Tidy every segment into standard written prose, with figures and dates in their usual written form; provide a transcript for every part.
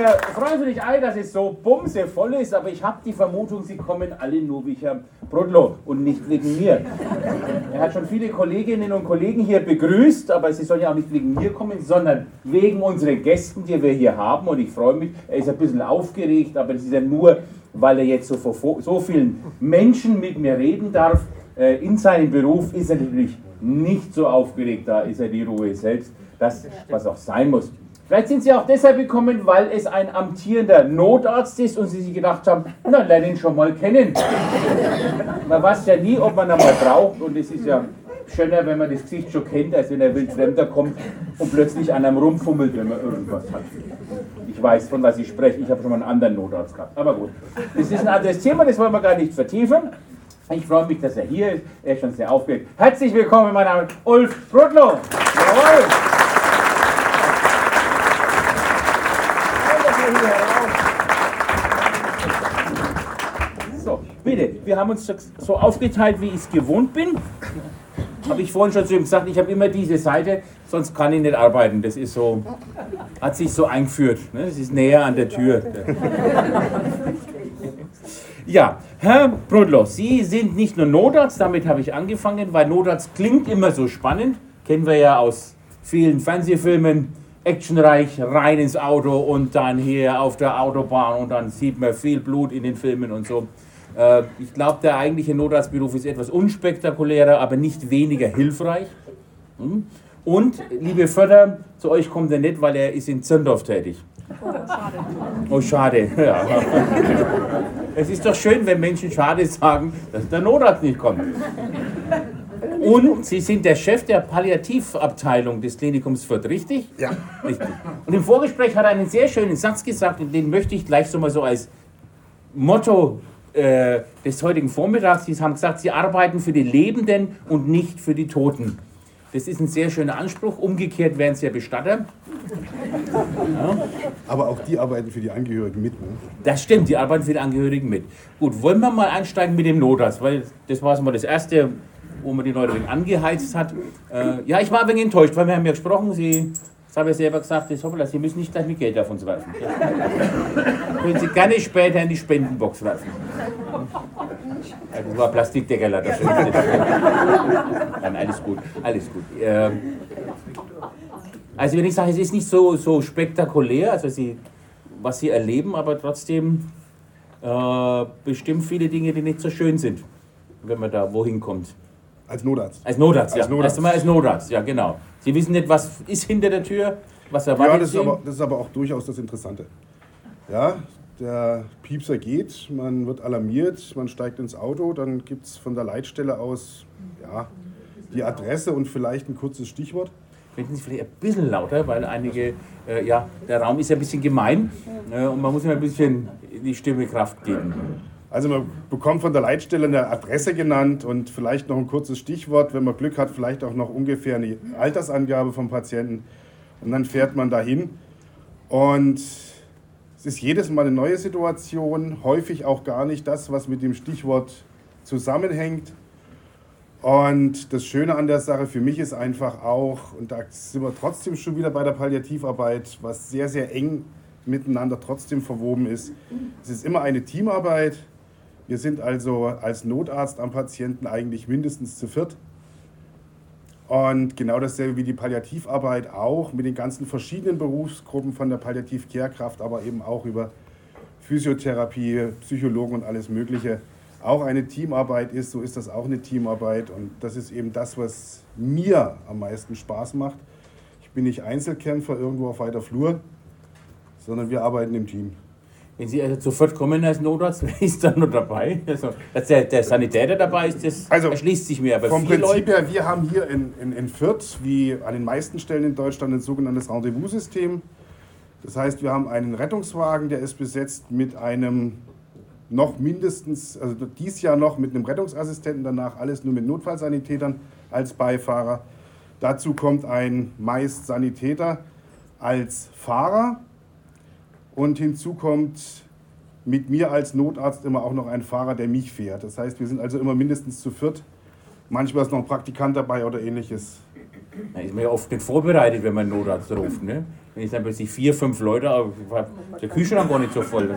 freuen Sie sich alle, dass es so bumsevoll ist, aber ich habe die Vermutung, Sie kommen alle nur wegen Herrn Brudlow und nicht wegen mir. Er hat schon viele Kolleginnen und Kollegen hier begrüßt, aber Sie sollen ja auch nicht wegen mir kommen, sondern wegen unseren Gästen, die wir hier haben. Und ich freue mich, er ist ein bisschen aufgeregt, aber das ist ja nur, weil er jetzt so vor so vielen Menschen mit mir reden darf. In seinem Beruf ist er natürlich nicht so aufgeregt, da ist er die Ruhe selbst, das, was auch sein muss. Vielleicht sind Sie auch deshalb gekommen, weil es ein amtierender Notarzt ist und Sie sich gedacht haben, na, lerne ihn schon mal kennen. Man weiß ja nie, ob man ihn mal braucht, und es ist ja schöner, wenn man das Gesicht schon kennt, als wenn ein Wildfremder kommt und plötzlich an einem rumfummelt, wenn man irgendwas hat. Ich weiß, von was ich spreche, ich habe schon mal einen anderen Notarzt gehabt, aber gut. Das ist ein anderes Thema, das wollen wir gar nicht vertiefen. Ich freue mich, dass er hier ist, er ist schon sehr aufgeregt. Herzlich willkommen, mein Name ist Ulf Brudlow. Jawohl. So, bitte, wir haben uns so aufgeteilt, wie ich es gewohnt bin. Habe ich vorhin schon zu ihm gesagt, ich habe immer diese Seite, sonst kann ich nicht arbeiten. Das ist so, hat sich so eingeführt. Ne? Das ist näher an der Tür. Ja, Herr Brudlow, Sie sind nicht nur Notarzt, damit habe ich angefangen, weil Notarzt klingt immer so spannend. Kennen wir ja aus vielen Fernsehfilmen. Actionreich, rein ins Auto und dann hier auf der Autobahn und dann sieht man viel Blut in den Filmen und so. Ich glaube, der eigentliche Notarztberuf ist etwas unspektakulärer, aber nicht weniger hilfreich. Und, liebe Förder, zu euch kommt er nicht, weil er ist in Zirndorf tätig. Oh, schade. Oh, schade, ja. Es ist doch schön, wenn Menschen schade sagen, dass der Notarzt nicht kommt. Und Sie sind der Chef der Palliativabteilung des Klinikums Fürth, richtig? Ja. Richtig. Und im Vorgespräch hat er einen sehr schönen Satz gesagt, und den möchte ich gleich so mal so als Motto des heutigen Vormittags. Sie haben gesagt, Sie arbeiten für die Lebenden und nicht für die Toten. Das ist ein sehr schöner Anspruch. Umgekehrt wären es ja Bestatter. Ja. Aber auch die arbeiten für die Angehörigen mit, ne? Das stimmt, die arbeiten für die Angehörigen mit. Gut, wollen wir mal einsteigen mit dem Notarzt, weil das war mal das Erste, wo man die Leute ein wenig angeheizt hat. Ja, ich war ein wenig enttäuscht, weil wir haben ja gesprochen, das habe ich selber gesagt, Sie müssen nicht gleich mit Geld auf uns werfen. Das können Sie gerne später in die Spendenbox werfen. Ja, das war Plastikdeckerler, das stimmt. Dann alles gut, alles gut. Also wenn ich sage, es ist nicht so spektakulär, also was Sie erleben, aber trotzdem bestimmt viele Dinge, die nicht so schön sind, wenn man da wohin kommt. Als Notarzt. Als Notarzt, ja. Notarzt. Erst einmal als Notarzt, ja, genau. Sie wissen nicht, was ist hinter der Tür, was erwartet Sie? Ja, das ist aber auch durchaus das Interessante. Ja, der Piepser geht, man wird alarmiert, man steigt ins Auto, dann gibt es von der Leitstelle aus die Adresse und vielleicht ein kurzes Stichwort. Finden Sie vielleicht ein bisschen lauter, weil einige, der Raum ist ja ein bisschen gemein und man muss immer ein bisschen die Stimme Kraft geben. Also man bekommt von der Leitstelle eine Adresse genannt und vielleicht noch ein kurzes Stichwort, wenn man Glück hat, vielleicht auch noch ungefähr eine Altersangabe vom Patienten. Und dann fährt man dahin und es ist jedes Mal eine neue Situation, häufig auch gar nicht das, was mit dem Stichwort zusammenhängt. Und das Schöne an der Sache für mich ist einfach auch, und da sind wir trotzdem schon wieder bei der Palliativarbeit, was sehr, sehr eng miteinander trotzdem verwoben ist. Es ist immer eine Teamarbeit. Wir sind also als Notarzt am Patienten eigentlich mindestens zu viert. Und genau dasselbe wie die Palliativarbeit auch mit den ganzen verschiedenen Berufsgruppen von der Palliativ-Care-Kraft, aber eben auch über Physiotherapie, Psychologen und alles Mögliche auch eine Teamarbeit ist. So ist das auch eine Teamarbeit und das ist eben das, was mir am meisten Spaß macht. Ich bin nicht Einzelkämpfer irgendwo auf weiter Flur, sondern wir arbeiten im Team. Wenn Sie also sofort kommen als Notarzt, wer ist dann noch dabei? Also, dass der Sanitäter dabei ist, das erschließt sich mir. Aber vom Prinzip her, wir haben hier in Fürth, wie an den meisten Stellen in Deutschland, ein sogenanntes Rendezvous-System. Das heißt, wir haben einen Rettungswagen, der ist besetzt mit einem noch mindestens, also dieses Jahr noch mit einem Rettungsassistenten, danach alles nur mit Notfallsanitätern als Beifahrer. Dazu kommt ein meist Sanitäter als Fahrer. Und hinzu kommt mit mir als Notarzt immer auch noch ein Fahrer, der mich fährt. Das heißt, wir sind also immer mindestens zu viert. Manchmal ist noch ein Praktikant dabei oder ähnliches. Da ist man ja oft nicht vorbereitet, wenn man einen Notarzt ruft. Ne? Wenn ich dann plötzlich 4, 5 Leute, aber der Kühlschrank war nicht so voll.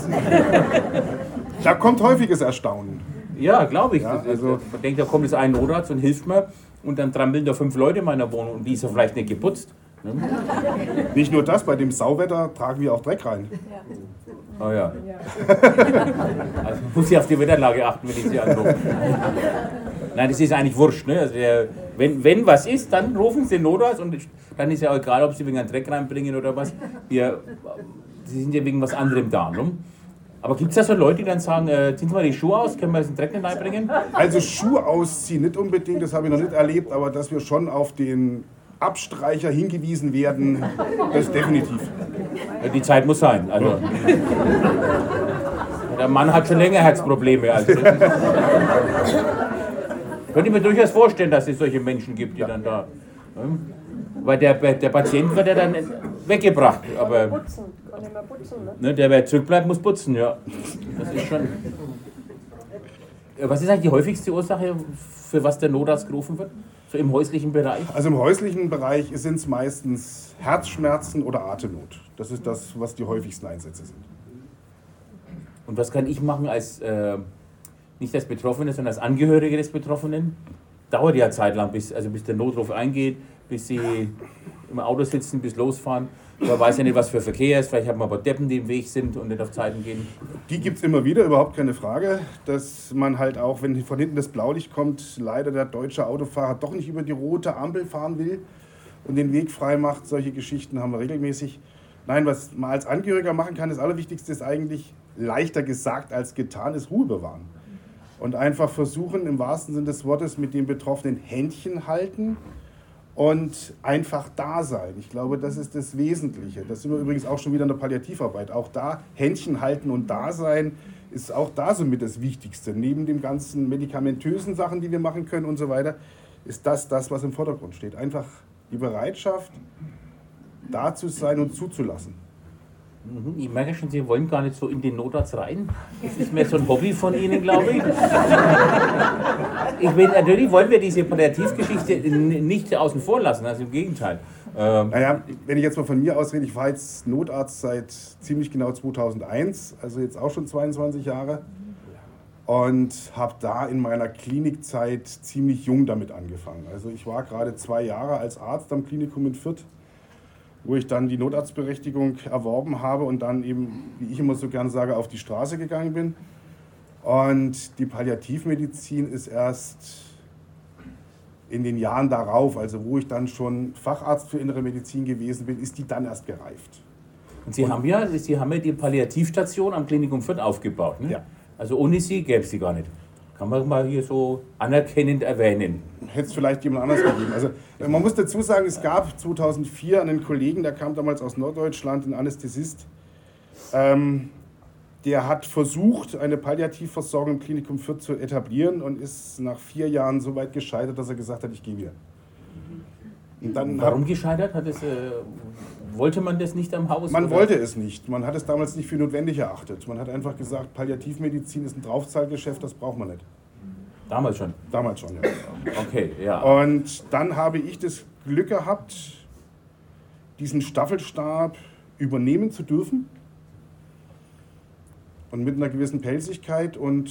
Da kommt häufiges Erstaunen. Ja, glaube ich. Ja, Also, man denkt, da kommt jetzt ein Notarzt und hilft mir und dann trampeln da 5 Leute in meiner Wohnung und die ist ja vielleicht nicht geputzt. Ne? Nicht nur das, bei dem Sauwetter tragen wir auch Dreck rein. Oh ja. Also muss ich auf die Wetterlage achten, wenn ich sie anrufe. Nein, das ist eigentlich wurscht. Ne? Also wenn was ist, dann rufen sie den Notarzt und dann ist ja auch egal, ob sie wegen einem Dreck reinbringen oder was. Sie sind ja wegen was anderem da. Ne? Aber gibt es da so Leute, die dann sagen, ziehen Sie mal die Schuhe aus, können wir den Dreck nicht reinbringen? Also Schuhe ausziehen nicht unbedingt, das habe ich noch nicht erlebt, aber dass wir schon auf den Abstreicher hingewiesen werden, das definitiv. Die Zeit muss sein. Also, der Mann hat schon länger Herzprobleme. Also, könnte ich mir durchaus vorstellen, dass es solche Menschen gibt, die dann da... Weil der Patient wird ja dann weggebracht. Aber Putzen. Kann nicht mehr putzen, ne? Ne, der, wer zurückbleibt, muss putzen, ja. Das ist schon... Was ist eigentlich die häufigste Ursache, für was der Notarzt gerufen wird? So im häuslichen Bereich? Also im häuslichen Bereich sind es meistens Herzschmerzen oder Atemnot. Das ist das, was die häufigsten Einsätze sind. Und was kann ich machen als, nicht als Betroffene, sondern als Angehörige des Betroffenen? Dauert ja Zeit lang, bis der Notruf eingeht, bis sie im Auto sitzen, bis losfahren. Man weiß ja nicht, was für Verkehr ist. Vielleicht haben wir aber Deppen, die im Weg sind und nicht auf Zeiten gehen. Die gibt es immer wieder, überhaupt keine Frage. Dass man halt auch, wenn von hinten das Blaulicht kommt, leider der deutsche Autofahrer doch nicht über die rote Ampel fahren will und den Weg frei macht. Solche Geschichten haben wir regelmäßig. Nein, was man als Angehöriger machen kann, das Allerwichtigste ist eigentlich leichter gesagt als getan, ist Ruhe bewahren. Und einfach versuchen, im wahrsten Sinne des Wortes, mit dem Betroffenen Händchen halten und einfach da sein. Ich glaube, das ist das Wesentliche. Das sind wir übrigens auch schon wieder in der Palliativarbeit. Auch da Händchen halten und da sein ist auch da somit das Wichtigste. Neben den ganzen medikamentösen Sachen, die wir machen können und so weiter, ist das, was im Vordergrund steht. Einfach die Bereitschaft, da zu sein und zuzulassen. Ich merke schon, Sie wollen gar nicht so in den Notarzt rein. Das ist mehr so ein Hobby von Ihnen, glaube ich. Natürlich wollen wir diese Palliativgeschichte nicht außen vor lassen, also im Gegenteil. Naja, wenn ich jetzt mal von mir aus rede, ich war jetzt Notarzt seit ziemlich genau 2001, also jetzt auch schon 22 Jahre. Und habe da in meiner Klinikzeit ziemlich jung damit angefangen. Also ich war gerade 2 Jahre als Arzt am Klinikum in Fürth, wo ich dann die Notarztberechtigung erworben habe und dann eben, wie ich immer so gern sage, auf die Straße gegangen bin. Und die Palliativmedizin ist erst in den Jahren darauf, also wo ich dann schon Facharzt für innere Medizin gewesen bin, ist die dann erst gereift. Und Sie haben ja die Palliativstation am Klinikum Fürth aufgebaut, ne? Ja. Also ohne Sie gäbe es sie gar nicht. Kann man mal hier so anerkennend erwähnen. Hätte es vielleicht jemand anders gegeben. Also man muss dazu sagen, es gab 2004 einen Kollegen, der kam damals aus Norddeutschland, ein Anästhesist, der hat versucht, eine Palliativversorgung im Klinikum Fürth zu etablieren und ist nach 4 Jahren so weit gescheitert, dass er gesagt hat, ich gehe wieder. Und dann Warum gescheitert? Wollte man das nicht am Haus? Man oder? wollte es nicht. Man hat es damals nicht für notwendig erachtet. Man hat einfach gesagt, Palliativmedizin ist ein Draufzahlgeschäft, das braucht man nicht. Damals schon? Damals schon, ja. Okay, ja. Und dann habe ich das Glück gehabt, diesen Staffelstab übernehmen zu dürfen. Und mit einer gewissen Pelzigkeit und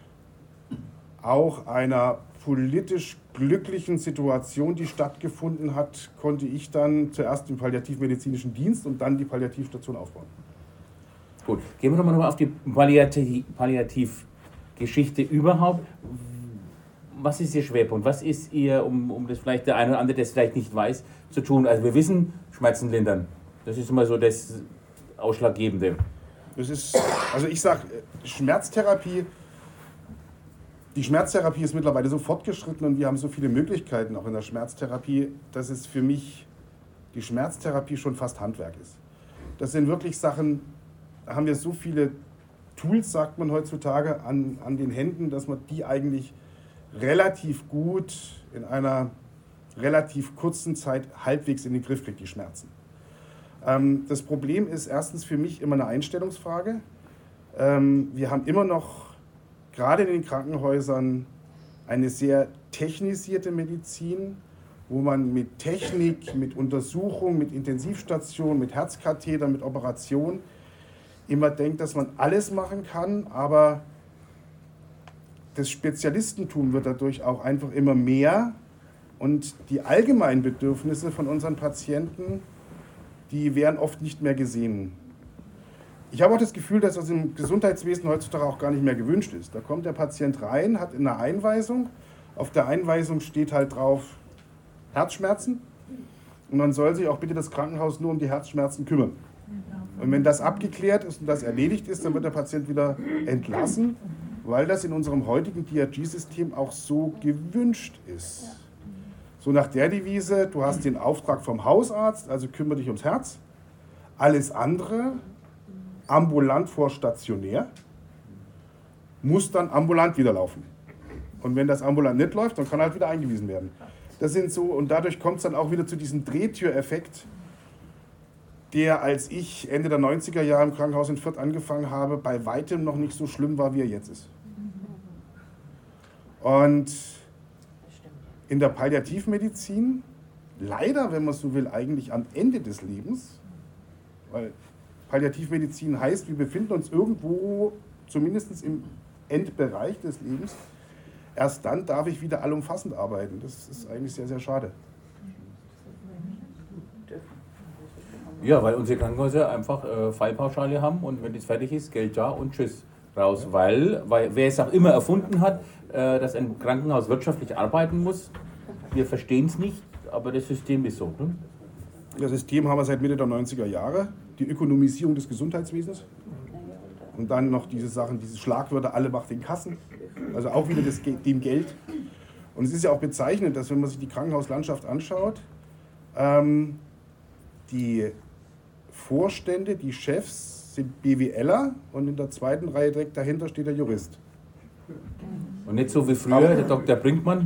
auch einer politisch glücklichen Situation, die stattgefunden hat, konnte ich dann zuerst den palliativmedizinischen Dienst und dann die Palliativstation aufbauen. Gut, gehen wir doch mal auf die Palliativgeschichte überhaupt. Was ist Ihr Schwerpunkt? Was ist Ihr, um das vielleicht der eine oder andere, der es vielleicht nicht weiß, zu tun? Also wir wissen, Schmerzen lindern. Das ist immer so das Ausschlaggebende. Das ist, also ich sage, Schmerztherapie, die Schmerztherapie ist mittlerweile so fortgeschritten und wir haben so viele Möglichkeiten auch in der Schmerztherapie, dass es für mich die Schmerztherapie schon fast Handwerk ist. Das sind wirklich Sachen, da haben wir so viele Tools, sagt man heutzutage, an den Händen, dass man die eigentlich relativ gut in einer relativ kurzen Zeit halbwegs in den Griff kriegt, die Schmerzen. Das Problem ist erstens für mich immer eine Einstellungsfrage. Wir haben immer noch, gerade in den Krankenhäusern, eine sehr technisierte Medizin wo man mit Technik, mit Untersuchung, mit Intensivstation, mit Herzkatheter, mit Operation immer denkt, dass man alles machen kann, aber das Spezialistentum wird dadurch auch einfach immer mehr und die allgemeinen Bedürfnisse von unseren Patienten, die werden oft nicht mehr gesehen. Ich habe auch das Gefühl, dass das im Gesundheitswesen heutzutage auch gar nicht mehr gewünscht ist. Da kommt der Patient rein, hat eine Einweisung, auf der Einweisung steht halt drauf Herzschmerzen und dann soll sich auch bitte das Krankenhaus nur um die Herzschmerzen kümmern. Und wenn das abgeklärt ist und das erledigt ist, dann wird der Patient wieder entlassen, weil das in unserem heutigen DRG-System auch so gewünscht ist. So nach der Devise, du hast den Auftrag vom Hausarzt, also kümmere dich ums Herz. Alles andere, ambulant vor stationär, muss dann ambulant wieder laufen. Und wenn das ambulant nicht läuft, dann kann halt wieder eingewiesen werden. Das sind so, und dadurch kommt es dann auch wieder zu diesem Drehtüreffekt, der, als ich Ende der 90er Jahre im Krankenhaus in Fürth angefangen habe, bei weitem noch nicht so schlimm war, wie er jetzt ist. Und in der Palliativmedizin, leider, wenn man so will, eigentlich am Ende des Lebens, weil Palliativmedizin heißt, wir befinden uns irgendwo, zumindest im Endbereich des Lebens, erst dann darf ich wieder allumfassend arbeiten. Das ist eigentlich sehr, sehr schade. Ja, weil unsere Krankenhäuser einfach Fallpauschale haben und wenn das fertig ist, Geld da und tschüss raus. Weil wer es auch immer erfunden hat, dass ein Krankenhaus wirtschaftlich arbeiten muss, wir verstehen es nicht, aber das System ist so. Ne? Das System haben wir seit Mitte der 90er Jahre, die Ökonomisierung des Gesundheitswesens. Und dann noch diese Sachen, diese Schlagwörter, alle macht den Kassen, also auch wieder dem Geld. Und es ist ja auch bezeichnend, dass wenn man sich die Krankenhauslandschaft anschaut, die Vorstände, die Chefs sind BWLer und in der zweiten Reihe direkt dahinter steht der Jurist. Und nicht so wie früher, der Dr. Brinkmann.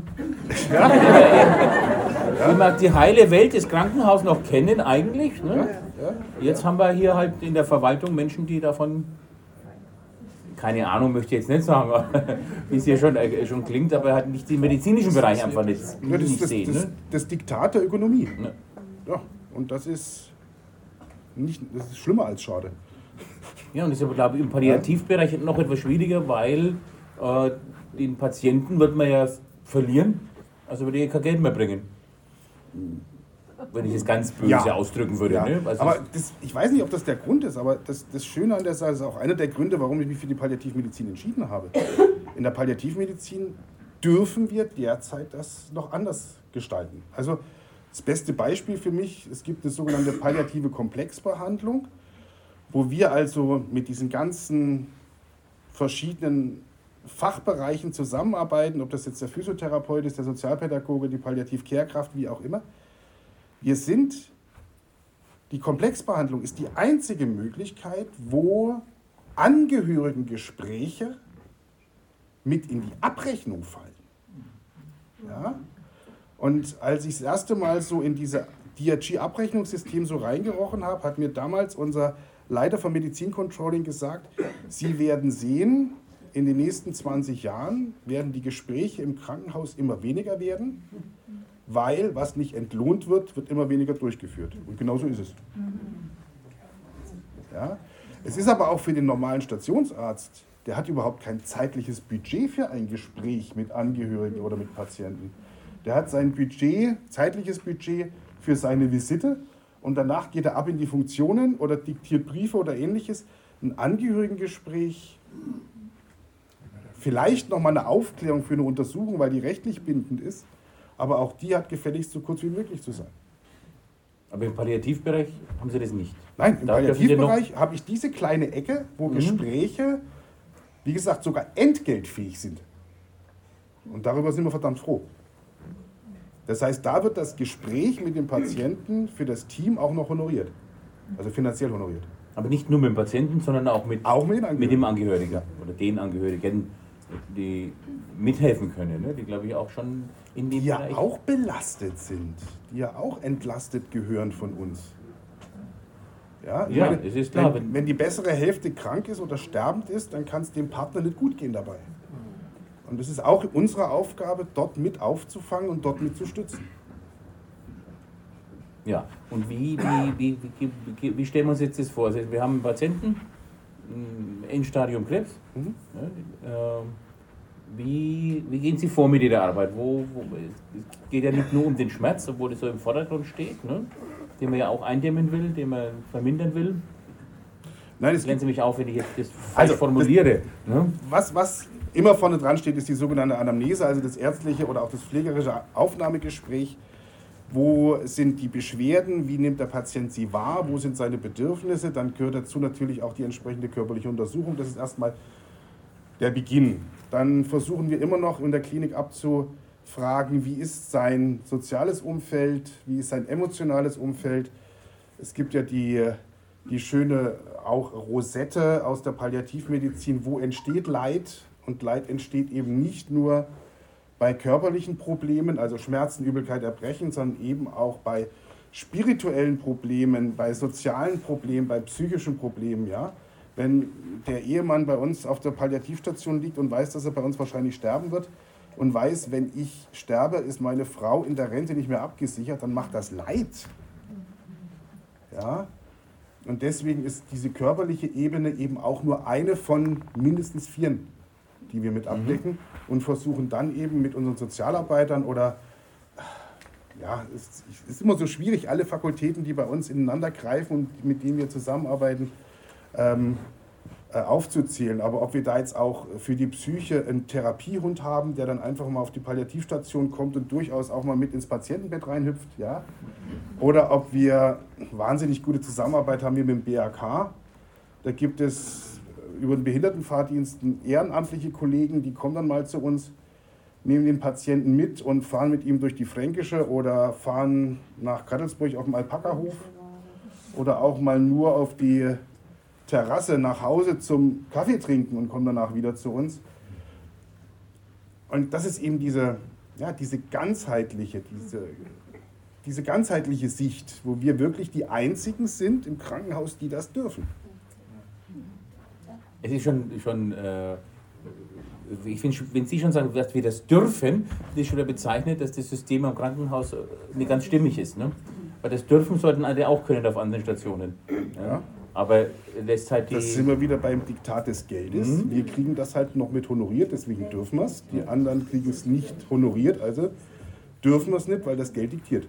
Wie wir die heile Welt des Krankenhauses noch kennen eigentlich. Ne? Jetzt haben wir hier halt in der Verwaltung Menschen, die davon, keine Ahnung, möchte ich jetzt nicht sagen, wie es hier schon klingt, aber halt nicht den medizinischen Bereich einfach nicht sehen. Ne? Das Diktat der Ökonomie. Ja. Ja, und das ist schlimmer als schade. Ja, und das ist aber, glaube ich, im Palliativbereich noch etwas schwieriger, weil den Patienten wird man ja verlieren, also würde er kein Geld mehr bringen. Wenn ich es ganz böse ausdrücken würde. Ja. Ne? Also aber ich weiß nicht, ob das der Grund ist, aber das Schöne an der Sache ist auch einer der Gründe, warum ich mich für die Palliativmedizin entschieden habe. In der Palliativmedizin dürfen wir derzeit das noch anders gestalten. Also das beste Beispiel für mich, es gibt eine sogenannte palliative Komplexbehandlung, wo wir also mit diesen ganzen verschiedenen Fachbereichen zusammenarbeiten, ob das jetzt der Physiotherapeut ist, der Sozialpädagoge, die Palliativ-Care-Kraft, wie auch immer. Die Komplexbehandlung ist die einzige Möglichkeit, wo Angehörigengespräche mit in die Abrechnung fallen. Ja? Und als ich das erste Mal so in dieses DRG-Abrechnungssystem so reingerochen habe, hat mir damals unser Leiter vom Medizincontrolling gesagt, Sie werden sehen, in den nächsten 20 Jahren werden die Gespräche im Krankenhaus immer weniger werden, weil was nicht entlohnt wird, wird immer weniger durchgeführt. Und genau so ist es. Ja? Es ist aber auch für den normalen Stationsarzt, der hat überhaupt kein zeitliches Budget für ein Gespräch mit Angehörigen oder mit Patienten. Der hat sein Budget, zeitliches Budget für seine Visite und danach geht er ab in die Funktionen oder diktiert Briefe oder ähnliches. Ein Angehörigengespräch, vielleicht nochmal eine Aufklärung für eine Untersuchung, weil die rechtlich bindend ist, aber auch die hat gefälligst so kurz wie möglich zu sein. Aber im Palliativbereich haben Sie das nicht? Nein, im Palliativbereich habe ich diese kleine Ecke, wo Gespräche, wie gesagt, sogar entgeltfähig sind. Und darüber sind wir verdammt froh. Das heißt, da wird das Gespräch mit dem Patienten für das Team auch noch honoriert. Also finanziell honoriert. Aber nicht nur mit dem Patienten, sondern auch mit dem Angehörigen oder den Angehörigen, die mithelfen können, ne? Die, glaube ich, auch schon in dem Bereich... Die ja auch belastet sind, die ja auch entlastet gehören von uns. Ja, es ist klar. Wenn die bessere Hälfte krank ist oder sterbend ist, dann kann es dem Partner nicht gut gehen dabei. Und es ist auch unsere Aufgabe, dort mit aufzufangen und dort mit zu stützen. Ja, und wie stellen wir uns jetzt das vor? Also wir haben einen Patienten, Endstadium Krebs. Wie gehen Sie vor mit Ihrer Arbeit? Es geht ja nicht nur um den Schmerz, obwohl das so im Vordergrund steht, ne? Den man ja auch eindämmen will, den man vermindern will. Nein, Klären Sie mich auf, wenn ich jetzt das falsch formuliere. Ne? Was immer vorne dran steht, ist die sogenannte Anamnese, also das ärztliche oder auch das pflegerische Aufnahmegespräch. Wo sind die Beschwerden, wie nimmt der Patient sie wahr, wo sind seine Bedürfnisse, dann gehört dazu natürlich auch die entsprechende körperliche Untersuchung. Das ist erstmal der Beginn. Dann versuchen wir immer noch in der Klinik abzufragen, wie ist sein soziales Umfeld, wie ist sein emotionales Umfeld. Es gibt ja die schöne auch Rosette aus der Palliativmedizin, wo entsteht Leid, und Leid entsteht eben nicht nur bei körperlichen Problemen, also Schmerzen, Übelkeit, Erbrechen, sondern eben auch bei spirituellen Problemen, bei sozialen Problemen, bei psychischen Problemen. Ja? Wenn der Ehemann bei uns auf der Palliativstation liegt und weiß, dass er bei uns wahrscheinlich sterben wird und weiß, wenn ich sterbe, ist meine Frau in der Rente nicht mehr abgesichert, dann macht das Leid. Ja? Und deswegen ist diese körperliche Ebene eben auch nur eine von mindestens 4, die wir mit abdecken und versuchen dann eben mit unseren Sozialarbeitern oder, ja, es ist immer so schwierig, alle Fakultäten, die bei uns ineinander greifen und mit denen wir zusammenarbeiten, aufzuzählen. Aber ob wir da jetzt auch für die Psyche einen Therapiehund haben, der dann einfach mal auf die Palliativstation kommt und durchaus auch mal mit ins Patientenbett reinhüpft, ja, oder ob wir wahnsinnig gute Zusammenarbeit haben wir mit dem BAK. Da gibt es über den Behindertenfahrdienst ehrenamtliche Kollegen, die kommen dann mal zu uns, nehmen den Patienten mit und fahren mit ihm durch die Fränkische oder fahren nach Kattelsburg auf dem Alpakahof oder auch mal nur auf die Terrasse nach Hause zum Kaffee trinken und kommen danach wieder zu uns. Und das ist eben diese ganzheitliche Sicht, wo wir wirklich die Einzigen sind im Krankenhaus, die das dürfen. Es ist schon ich finde, wenn Sie schon sagen, dass wir das dürfen, das ist schon bezeichnet, dass das System am Krankenhaus nicht ganz stimmig ist. Ne? Weil das dürfen sollten alle auch können auf anderen Stationen. Ja? Aber lässt halt die... Das sind wir wieder beim Diktat des Geldes. Wir kriegen das halt noch mit honoriert, deswegen dürfen wir es. Die anderen kriegen es nicht honoriert, also dürfen wir es nicht, weil das Geld diktiert.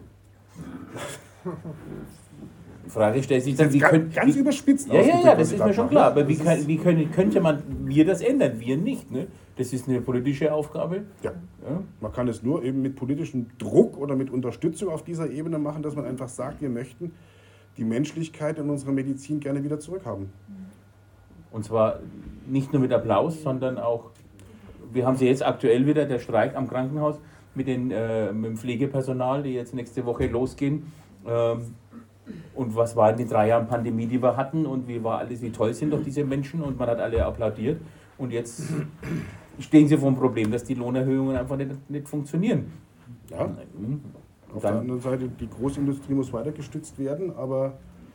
Die Frage stellt sich dann, ganz überspitzt aus. Ja, das ist mir schon klar. Aber könnte wir das ändern? Wir nicht. Ne? Das ist eine politische Aufgabe. Ja. Man kann es nur eben mit politischem Druck oder mit Unterstützung auf dieser Ebene machen, dass man einfach sagt, wir möchten die Menschlichkeit in unserer Medizin gerne wieder zurückhaben. Und zwar nicht nur mit Applaus, sondern auch, wir haben sie jetzt aktuell wieder, der Streik am Krankenhaus mit dem Pflegepersonal, die jetzt nächste Woche losgehen. Und was waren die 3 Jahre Pandemie, die wir hatten und wie toll sind doch diese Menschen und man hat alle applaudiert. Und jetzt stehen sie vor dem Problem, dass die Lohnerhöhungen einfach nicht funktionieren. Ja. Auf der anderen Seite, die Großindustrie muss weiter gestützt werden, aber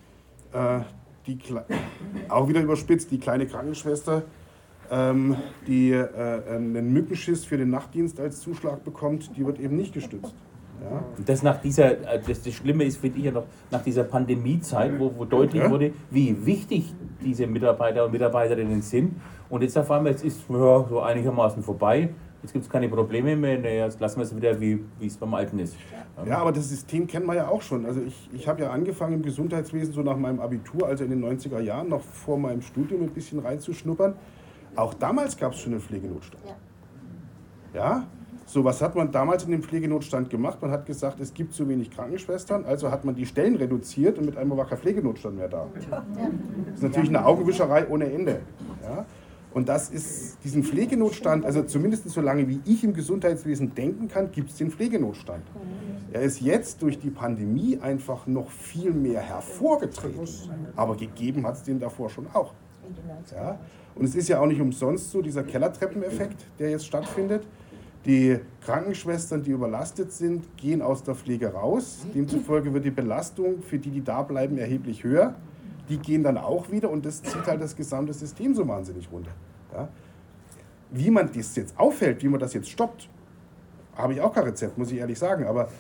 auch wieder überspitzt, die kleine Krankenschwester, die einen Mückenschiss für den Nachtdienst als Zuschlag bekommt, die wird eben nicht gestützt. Ja. Das Schlimme ist, finde ich ja noch, nach dieser Pandemiezeit, wo deutlich wurde, wie wichtig diese Mitarbeiter und Mitarbeiterinnen sind. Und jetzt auf einmal, jetzt ist so einigermaßen vorbei. Jetzt gibt es keine Probleme mehr, jetzt lassen wir es wieder, wie es beim Alten ist. Ja, aber das System kennen wir ja auch schon. Also ich habe ja angefangen im Gesundheitswesen so nach meinem Abitur, also in den 90er Jahren, noch vor meinem Studium ein bisschen reinzuschnuppern. Auch damals gab es schon einen Pflegenotstand. Ja? So, was hat man damals in dem Pflegenotstand gemacht? Man hat gesagt, es gibt zu wenig Krankenschwestern, also hat man die Stellen reduziert und mit einmal war kein Pflegenotstand mehr da. Das ist natürlich eine Augenwischerei ohne Ende. Ja? Und das ist diesen Pflegenotstand, also zumindest so lange wie ich im Gesundheitswesen denken kann, gibt es den Pflegenotstand. Er ist jetzt durch die Pandemie einfach noch viel mehr hervorgetreten, aber gegeben hat es den davor schon auch. Ja? Und es ist ja auch nicht umsonst so, dieser Kellertreppeneffekt, der jetzt stattfindet. Die Krankenschwestern, die überlastet sind, gehen aus der Pflege raus. Demzufolge wird die Belastung für die da bleiben, erheblich höher. Die gehen dann auch wieder und das zieht halt das gesamte System so wahnsinnig runter. Ja? Wie man das jetzt aufhält, wie man das jetzt stoppt, habe ich auch kein Rezept, muss ich ehrlich sagen. Aber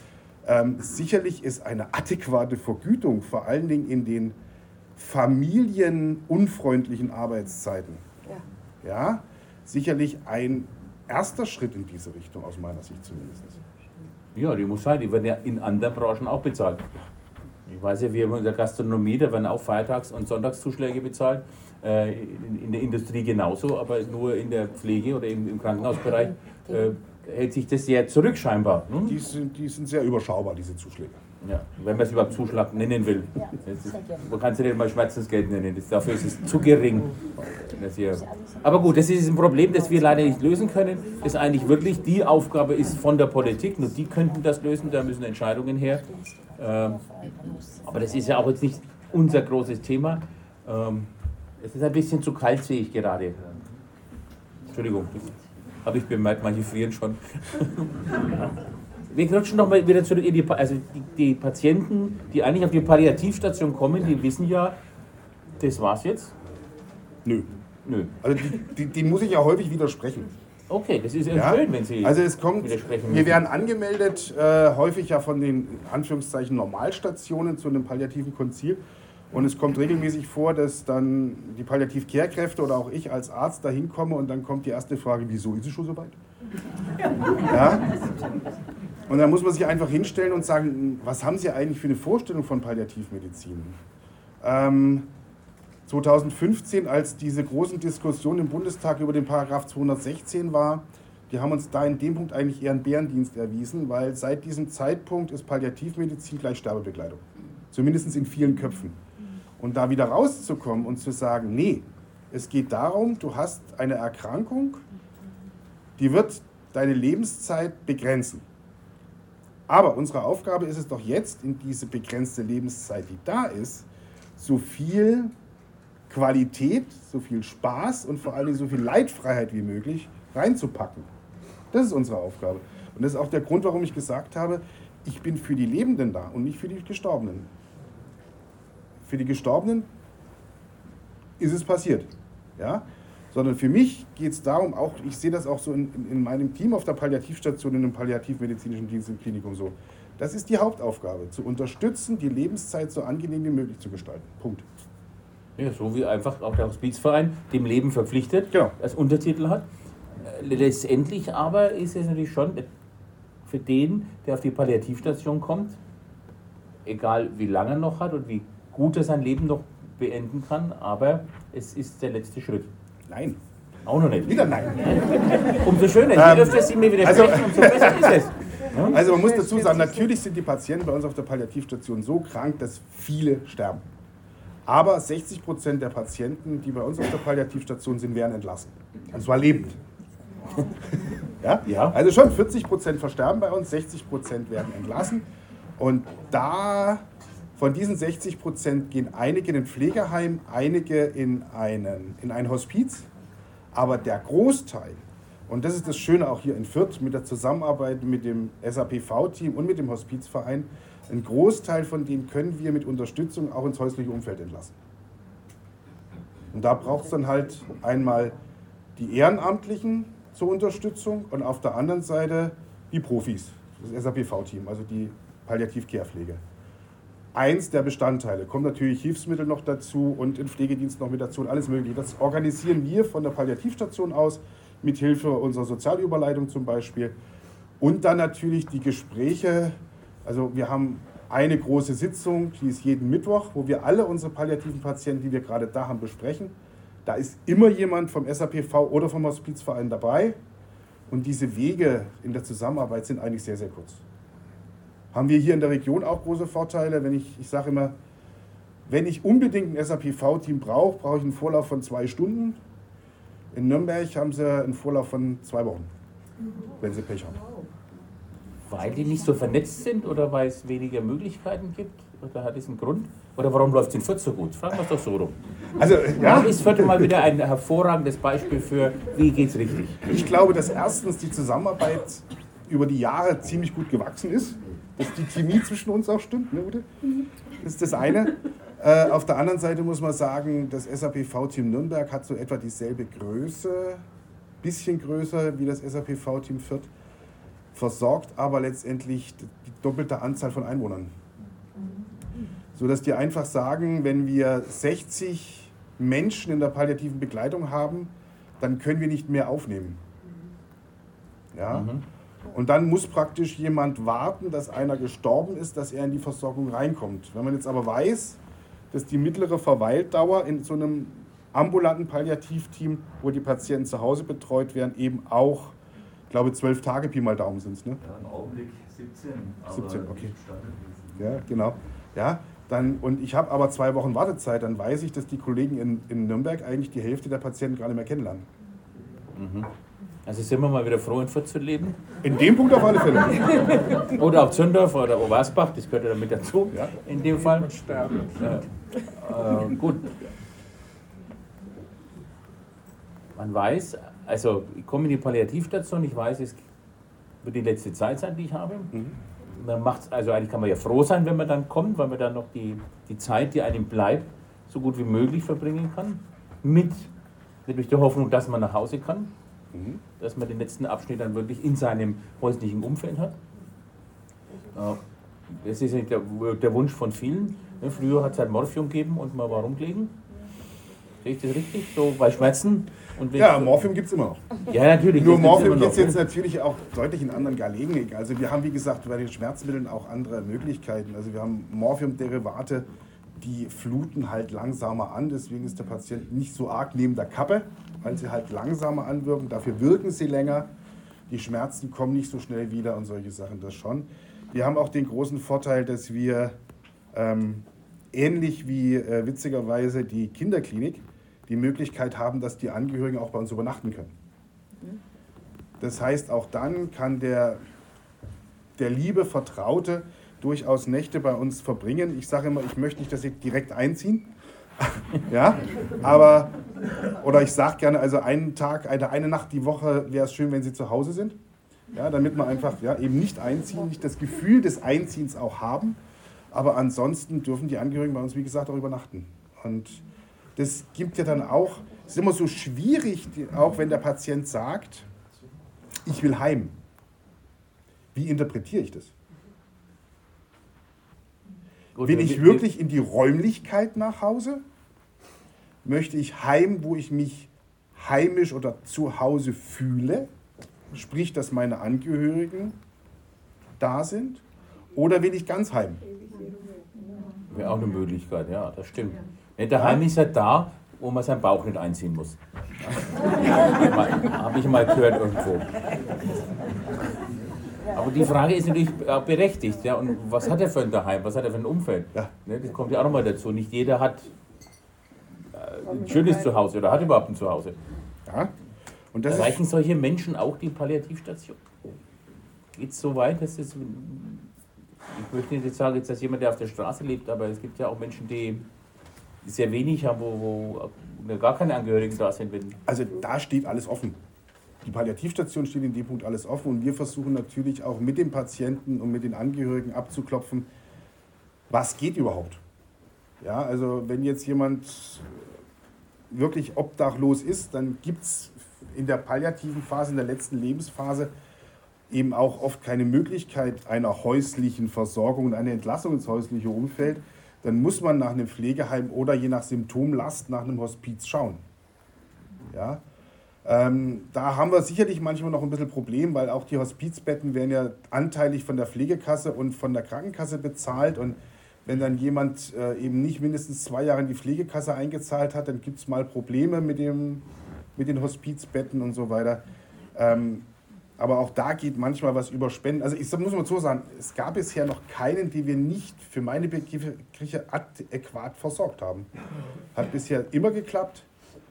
Sicherlich ist eine adäquate Vergütung, vor allen Dingen in den familienunfreundlichen Arbeitszeiten, ja, sicherlich ein erster Schritt in diese Richtung, aus meiner Sicht zumindest. Ja, die muss sein, die werden ja in anderen Branchen auch bezahlt. Ich weiß ja, wir haben in der Gastronomie, da werden auch Feiertags- und Sonntagszuschläge bezahlt, in der Industrie genauso, aber nur in der Pflege oder im Krankenhausbereich hält sich das sehr zurück scheinbar. Hm? Die sind sehr überschaubar, diese Zuschläge. Ja, wenn man es überhaupt Zuschlag nennen will. Man kann es ja nicht mal Schmerzensgeld nennen, dafür ist es zu gering. Aber gut, das ist ein Problem, das wir leider nicht lösen können. Das eigentlich wirklich die Aufgabe ist von der Politik, nur die könnten das lösen, da müssen Entscheidungen her. Aber das ist ja auch jetzt nicht unser großes Thema. Es ist ein bisschen zu kalt, sehe ich gerade. Entschuldigung, das habe ich bemerkt, manche frieren schon. Wir rutschen nochmal wieder zurück in die Patienten, die eigentlich auf die Palliativstation kommen, die wissen ja, das war's jetzt? Nö. Also die muss ich ja häufig widersprechen. Okay, das ist ja schön, wenn Sie widersprechen. Wir werden angemeldet, häufig ja von den Anführungszeichen Normalstationen zu einem palliativen Konzil. Und es kommt regelmäßig vor, dass dann die Palliativ-Care-Kräfte oder auch ich als Arzt da hinkomme und dann kommt die erste Frage, wieso ist es schon so weit? Ja? Und dann muss man sich einfach hinstellen und sagen, was haben Sie eigentlich für eine Vorstellung von Palliativmedizin? 2015, als diese großen Diskussionen im Bundestag über den Paragraph 216 war, die haben uns da in dem Punkt eigentlich eher einen Bärendienst erwiesen, weil seit diesem Zeitpunkt ist Palliativmedizin gleich Sterbebegleitung. Zumindest in vielen Köpfen. Und da wieder rauszukommen und zu sagen, nee, es geht darum, du hast eine Erkrankung, die wird deine Lebenszeit begrenzen. Aber unsere Aufgabe ist es doch jetzt, in diese begrenzte Lebenszeit, die da ist, so viel Qualität, so viel Spaß und vor allem so viel Leidfreiheit wie möglich reinzupacken. Das ist unsere Aufgabe. Und das ist auch der Grund, warum ich gesagt habe, ich bin für die Lebenden da und nicht für die Gestorbenen. Für die Gestorbenen ist es passiert. Ja? Sondern für mich geht es darum, auch, ich sehe das auch so in meinem Team auf der Palliativstation, in einem palliativmedizinischen Dienst im Klinikum so. Das ist die Hauptaufgabe, zu unterstützen, die Lebenszeit so angenehm wie möglich zu gestalten. Punkt. Ja, so wie einfach auch der Hospizverein dem Leben verpflichtet, genau, als Untertitel hat. Letztendlich aber ist es natürlich schon für den, der auf die Palliativstation kommt, egal wie lange er noch hat und wie gut er sein Leben noch beenden kann, aber es ist der letzte Schritt. Nein. Auch noch nicht. Wieder nein. Umso schöner, je öfter Sie mir widersprechen, umso besser ist es. Ja? Also man muss dazu sagen, natürlich sind die Patienten bei uns auf der Palliativstation so krank, dass viele sterben. Aber 60% der Patienten, die bei uns auf der Palliativstation sind, werden entlassen. Und zwar lebend. Ja? Ja. Also schon 40% versterben bei uns, 60% werden entlassen. Und da von diesen 60% gehen einige in ein Pflegeheim, einige in ein Hospiz. Aber der Großteil, und das ist das Schöne auch hier in Fürth mit der Zusammenarbeit mit dem SAPV-Team und mit dem Hospizverein, ein Großteil von denen können wir mit Unterstützung auch ins häusliche Umfeld entlassen. Und da braucht es dann halt einmal die Ehrenamtlichen zur Unterstützung und auf der anderen Seite die Profis, das SAPV-Team, also die Palliativ-Care-Pflege. Eins der Bestandteile, kommt natürlich Hilfsmittel noch dazu und ein Pflegedienst noch mit dazu und alles Mögliche. Das organisieren wir von der Palliativstation aus, mit Hilfe unserer Sozialüberleitung zum Beispiel. Und dann natürlich die Gespräche. Also wir haben eine große Sitzung, die ist jeden Mittwoch, wo wir alle unsere palliativen Patienten, die wir gerade da haben, besprechen. Da ist immer jemand vom SAPV oder vom Hospizverein dabei. Und diese Wege in der Zusammenarbeit sind eigentlich sehr, sehr kurz. Haben wir hier in der Region auch große Vorteile. Ich sage immer, wenn ich unbedingt ein SAPV-Team brauche, brauche ich einen Vorlauf von 2 Stunden. In Nürnberg haben sie einen Vorlauf von 2 Wochen, wenn sie Pech haben. Weil die nicht so vernetzt sind oder weil es weniger Möglichkeiten gibt? Oder hat es einen Grund? Oder warum läuft es in Fürth so gut? Fragen wir es doch so rum. Also, ja. Warum ist Fürth mal wieder ein hervorragendes Beispiel für, wie geht es richtig? Ich glaube, dass erstens die Zusammenarbeit über die Jahre ziemlich gut gewachsen ist. Dass die Chemie zwischen uns auch stimmt, ne, Ute? Das ist das eine. Auf der anderen Seite muss man sagen, das SAPV-Team Nürnberg hat so etwa dieselbe Größe, bisschen größer wie das SAPV-Team Fürth. versorgt aber letztendlich die doppelte Anzahl von Einwohnern. Sodass die einfach sagen, wenn wir 60 Menschen in der palliativen Begleitung haben, dann können wir nicht mehr aufnehmen. Ja? Und dann muss praktisch jemand warten, dass einer gestorben ist, dass er in die Versorgung reinkommt. Wenn man jetzt aber weiß, dass die mittlere Verweildauer in so einem ambulanten Palliativteam, wo die Patienten zu Hause betreut werden, eben auch, ich glaube 12 Tage Pi mal Daumen sind es, ne? Ja, im Augenblick 17. 17, okay. Ja, genau. Ja, dann, und ich habe aber 2 Wochen Wartezeit, dann weiß ich, dass die Kollegen in Nürnberg eigentlich die Hälfte der Patienten gar nicht mehr kennenlernen. Also sind wir mal wieder froh, in Fürth zu leben? In dem Punkt auf alle Fälle. Oder auch Zündorf oder Obersbach, das gehört ja damit dazu, Ja. in dem Fall. Gut. Man weiß, also ich komme in die Palliativstation, ich weiß, es wird die letzte Zeit sein, die ich habe. Man macht's, also eigentlich kann man ja froh sein, wenn man dann kommt, weil man dann noch die Zeit, die einem bleibt, so gut wie möglich verbringen kann. Mit natürlich der Hoffnung, dass man nach Hause kann. Dass man den letzten Abschnitt dann wirklich in seinem häuslichen Umfeld hat. Das ist nicht der Wunsch von vielen. Früher hat es halt Morphium gegeben und man war rumgelegen. Sehe ich das richtig? So bei Schmerzen? Und Ja, Morphium gibt es immer noch. Ja, natürlich. Nur das gibt's Morphium immer gibt es noch. jetzt natürlich auch deutlich in anderen Galenik. Also wir haben, wie gesagt, bei den Schmerzmitteln auch andere Möglichkeiten. Also wir haben Morphiumderivate, die fluten halt langsamer an. Deswegen ist der Patient nicht so arg neben der Kappe, weil sie halt langsamer anwirken. Dafür wirken sie länger. Die Schmerzen kommen nicht so schnell wieder und solche Sachen, das schon. Wir haben auch den großen Vorteil, dass wir ähnlich wie witzigerweise die Kinderklinik die Möglichkeit haben, dass die Angehörigen auch bei uns übernachten können. Das heißt, auch dann kann der liebe Vertraute durchaus Nächte bei uns verbringen. Ich sage immer, ich möchte nicht, dass sie direkt einziehen. Ja, aber, oder ich sage gerne, also einen Tag, eine Nacht die Woche wäre es schön, wenn sie zu Hause sind. Ja, damit man einfach eben nicht einziehen, nicht das Gefühl des Einziehens auch haben. Aber ansonsten dürfen die Angehörigen bei uns, wie gesagt, auch übernachten. Und das gibt ja dann auch, es ist immer so schwierig, auch wenn der Patient sagt, ich will heim. Wie interpretiere ich das? Gut, Will ich wirklich in die Räumlichkeit nach Hause? Möchte ich heim, wo ich mich heimisch oder zu Hause fühle? Sprich, dass meine Angehörigen da sind? Oder will ich ganz heim? Wäre auch eine Möglichkeit, ja, das stimmt. Daheim ist ja da, wo man seinen Bauch nicht einziehen muss. Habe ich mal gehört irgendwo. Aber die Frage ist natürlich auch berechtigt. Ja? Und was hat er für ein Daheim? Was hat er für ein Umfeld? Ja. Ne, das kommt ja auch nochmal dazu. Nicht jeder hat ein schönes Zuhause oder hat überhaupt ein Zuhause. Ja. Und das Erreichen solche Menschen auch die Palliativstation? Geht es so weit, dass es... Ich möchte nicht sagen, jetzt, dass jemand, der auf der Straße lebt, aber es gibt ja auch Menschen, die sehr wenig haben, wo gar keine Angehörigen da sind. Also da steht alles offen. Die Palliativstation steht in dem Punkt alles offen und wir versuchen natürlich auch mit dem Patienten und mit den Angehörigen abzuklopfen, was geht überhaupt. Ja, also wenn jetzt jemand wirklich obdachlos ist, dann gibt es in der palliativen Phase, in der letzten Lebensphase, eben auch oft keine Möglichkeit einer häuslichen Versorgung und einer Entlassung ins häusliche Umfeld. Dann muss man nach einem Pflegeheim oder je nach Symptomlast nach einem Hospiz schauen. Ja? Da haben wir sicherlich manchmal noch ein bisschen Problem, weil auch die Hospizbetten werden ja anteilig von der Pflegekasse und von der Krankenkasse bezahlt. Und wenn dann jemand eben nicht mindestens 2 Jahre in die Pflegekasse eingezahlt hat, dann gibt es mal Probleme mit den Hospizbetten und so weiter. Aber auch da geht manchmal was über Spenden. Also ich muss mal so sagen, es gab bisher noch keinen, den wir nicht für meine Begriffe adäquat versorgt haben. Hat bisher immer geklappt.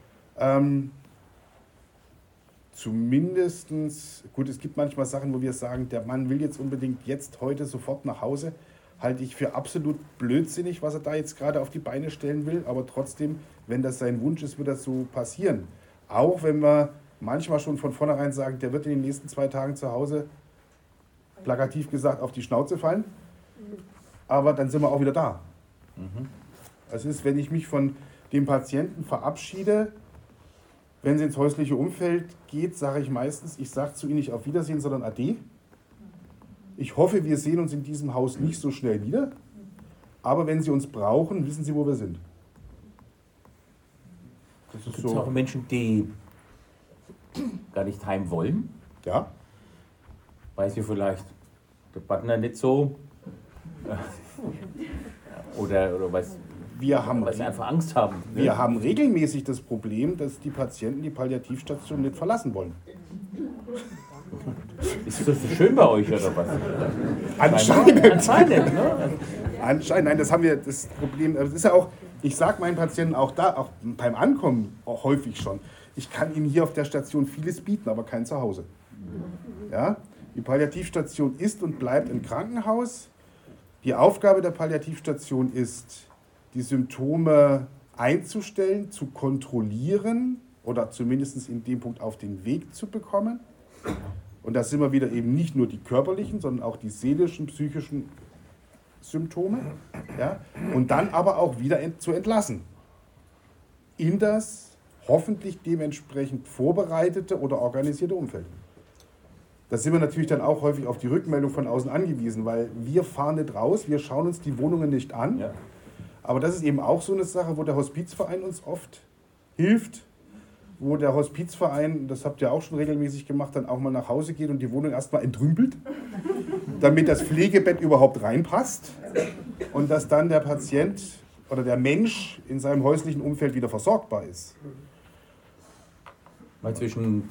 Zumindestens, gut, es gibt manchmal Sachen, wo wir sagen, der Mann will jetzt unbedingt heute, sofort nach Hause. Halte ich für absolut blödsinnig, was er da jetzt gerade auf die Beine stellen will. Aber trotzdem, wenn das sein Wunsch ist, wird das so passieren. Auch wenn wir manchmal schon von vornherein sagen, der wird in den nächsten 2 Tagen zu Hause, plakativ gesagt, auf die Schnauze fallen. Aber dann sind wir auch wieder da. Das ist, wenn ich mich von dem Patienten verabschiede, wenn sie ins häusliche Umfeld geht, sage ich meistens, ich sage zu ihm nicht auf Wiedersehen, sondern Ade. Ich hoffe, wir sehen uns in diesem Haus nicht so schnell wieder, aber wenn Sie uns brauchen, wissen Sie, wo wir sind. Das ist Gibt es auch Menschen, die gar nicht heim wollen, Ja, weil sie vielleicht der Partner nicht so oder weil sie einfach Angst haben. Ne? wir haben regelmäßig das Problem, dass die Patienten die Palliativstation nicht verlassen wollen. Ist das so schön bei euch oder was? Anscheinend. Ne? Anscheinend, nein, das haben wir, das Problem, das ist ja auch, ich sage meinen Patienten auch beim Ankommen auch häufig schon, ich kann ihnen hier auf der Station vieles bieten, aber kein Zuhause. Ja? Die Palliativstation ist und bleibt ein Krankenhaus. Die Aufgabe der Palliativstation ist, die Symptome einzustellen, zu kontrollieren oder zumindest in dem Punkt auf den Weg zu bekommen. Und da sind wir wieder eben nicht nur die körperlichen, sondern auch die seelischen, psychischen Symptome. Ja? Und dann aber auch wieder zu entlassen. In das hoffentlich dementsprechend vorbereitete oder organisierte Umfeld. Da sind wir natürlich dann auch häufig auf die Rückmeldung von außen angewiesen, weil wir fahren nicht raus, wir schauen uns die Wohnungen nicht an. Ja. Aber das ist eben auch so eine Sache, wo der Hospizverein uns oft hilft, wo der Hospizverein, das habt ihr auch schon regelmäßig gemacht, dann auch mal nach Hause geht und die Wohnung erstmal entrümpelt, damit das Pflegebett überhaupt reinpasst und dass dann der Patient oder der Mensch in seinem häuslichen Umfeld wieder versorgbar ist. Weil zwischen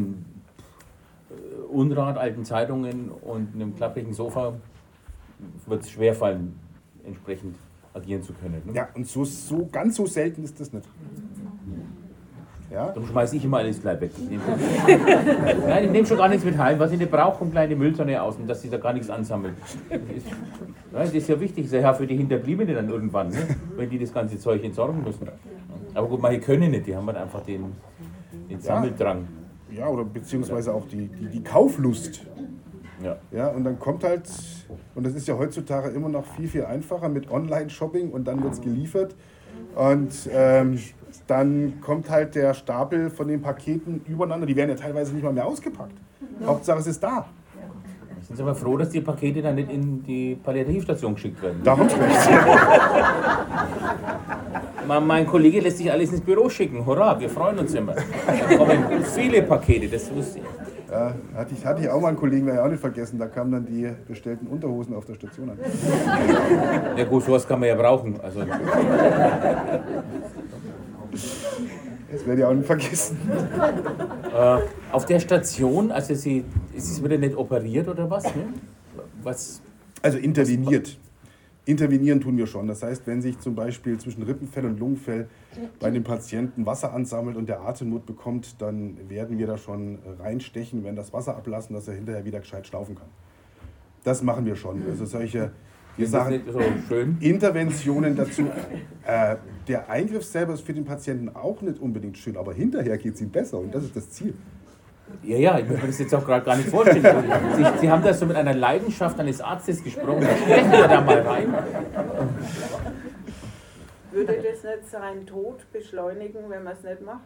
Unrat, alten Zeitungen und einem klapprigen Sofa wird es schwerfallen, entsprechend agieren zu können. Ne? Ja, und ganz so selten ist das nicht. Ja? Darum schmeiße ich immer alles gleich weg. Nein, ich nehme schon gar nichts mit heim. Was ich nicht brauche, kommt gleich in die Mülltonne aus und dass sich da gar nichts ansammelt. Das ist ja wichtig, sehr für die Hinterbliebenen dann irgendwann, ne? Wenn die das ganze Zeug entsorgen müssen. Aber gut, manche können nicht, die haben halt einfach den Sammeldrang. Ja, oder beziehungsweise auch die Kauflust. Ja. Ja, und dann kommt halt, und das ist ja heutzutage immer noch viel, viel einfacher mit Online-Shopping und dann wird es geliefert. Und dann kommt halt der Stapel von den Paketen übereinander. Die werden ja teilweise nicht mal mehr ausgepackt. Hauptsache es ist da. Sind Sie aber froh, dass die Pakete dann nicht in die Palliativstation geschickt werden? Da haben Sie recht. Mein Kollege lässt sich alles ins Büro schicken. Hurra, wir freuen uns immer. Da kommen viele Pakete, das wusste ich. Ja, hatte ich auch mal einen Kollegen, werde ich auch nicht vergessen, da kamen dann die bestellten Unterhosen auf der Station an. Ja gut, sowas kann man ja brauchen. Also. Das werde ich auch nicht vergessen. Auf der Station, also ist es wieder nicht operiert oder was? Ne? Also interveniert. Intervenieren tun wir schon. Das heißt, wenn sich zum Beispiel zwischen Rippenfell und Lungenfell bei dem Patienten Wasser ansammelt und der Atemnot bekommt, dann werden wir da schon reinstechen, werden das Wasser ablassen, dass er hinterher wieder gescheit schnaufen kann. Das machen wir schon. Also solche, wir sagen, so schön? Interventionen dazu. Der Eingriff selber ist für den Patienten auch nicht unbedingt schön, aber hinterher geht es ihm besser und das ist das Ziel. Ja, ich möchte mir das jetzt auch gerade gar nicht vorstellen. Sie haben da so mit einer Leidenschaft eines Arztes gesprochen, da stechen wir da mal rein. Würde das nicht seinen Tod beschleunigen, wenn man es nicht macht?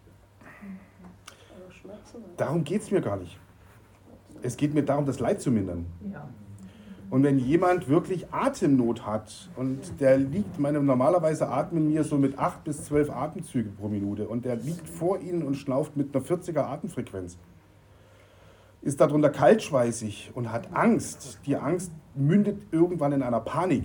Darum geht es mir gar nicht. Es geht mir darum, das Leid zu mindern. Und wenn jemand wirklich Atemnot hat und der liegt, normalerweise atmen wir so mit 8 bis 12 Atemzüge pro Minute und der liegt vor Ihnen und schnauft mit einer 40er Atemfrequenz, ist darunter kaltschweißig und hat Angst. Die Angst mündet irgendwann in einer Panik.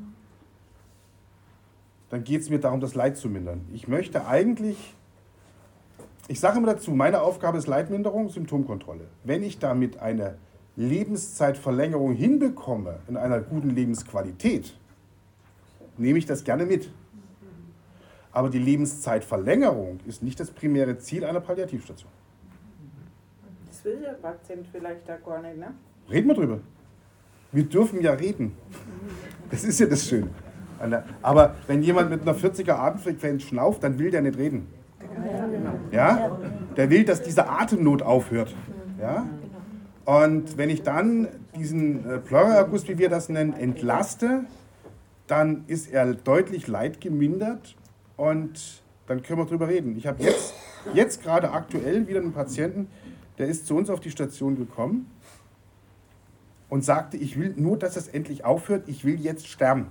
Dann geht es mir darum, das Leid zu mindern. Ich möchte eigentlich, ich sage immer dazu, meine Aufgabe ist Leidminderung, Symptomkontrolle. Wenn ich damit eine Lebenszeitverlängerung hinbekomme, in einer guten Lebensqualität, nehme ich das gerne mit. Aber die Lebenszeitverlängerung ist nicht das primäre Ziel einer Palliativstation. Das will der Patient vielleicht auch gar nicht, ne? Reden wir drüber. Wir dürfen ja reden. Das ist ja das Schöne. Aber wenn jemand mit einer 40er Atemfrequenz schnauft, dann will der nicht reden. Ja? Der will, dass diese Atemnot aufhört. Ja? Und wenn ich dann diesen Pleuraerguss, wie wir das nennen, entlaste, dann ist er deutlich leidgemindert und dann können wir drüber reden. Ich habe jetzt gerade aktuell wieder einen Patienten, der ist zu uns auf die Station gekommen und sagte, ich will nur, dass es endlich aufhört, ich will jetzt sterben.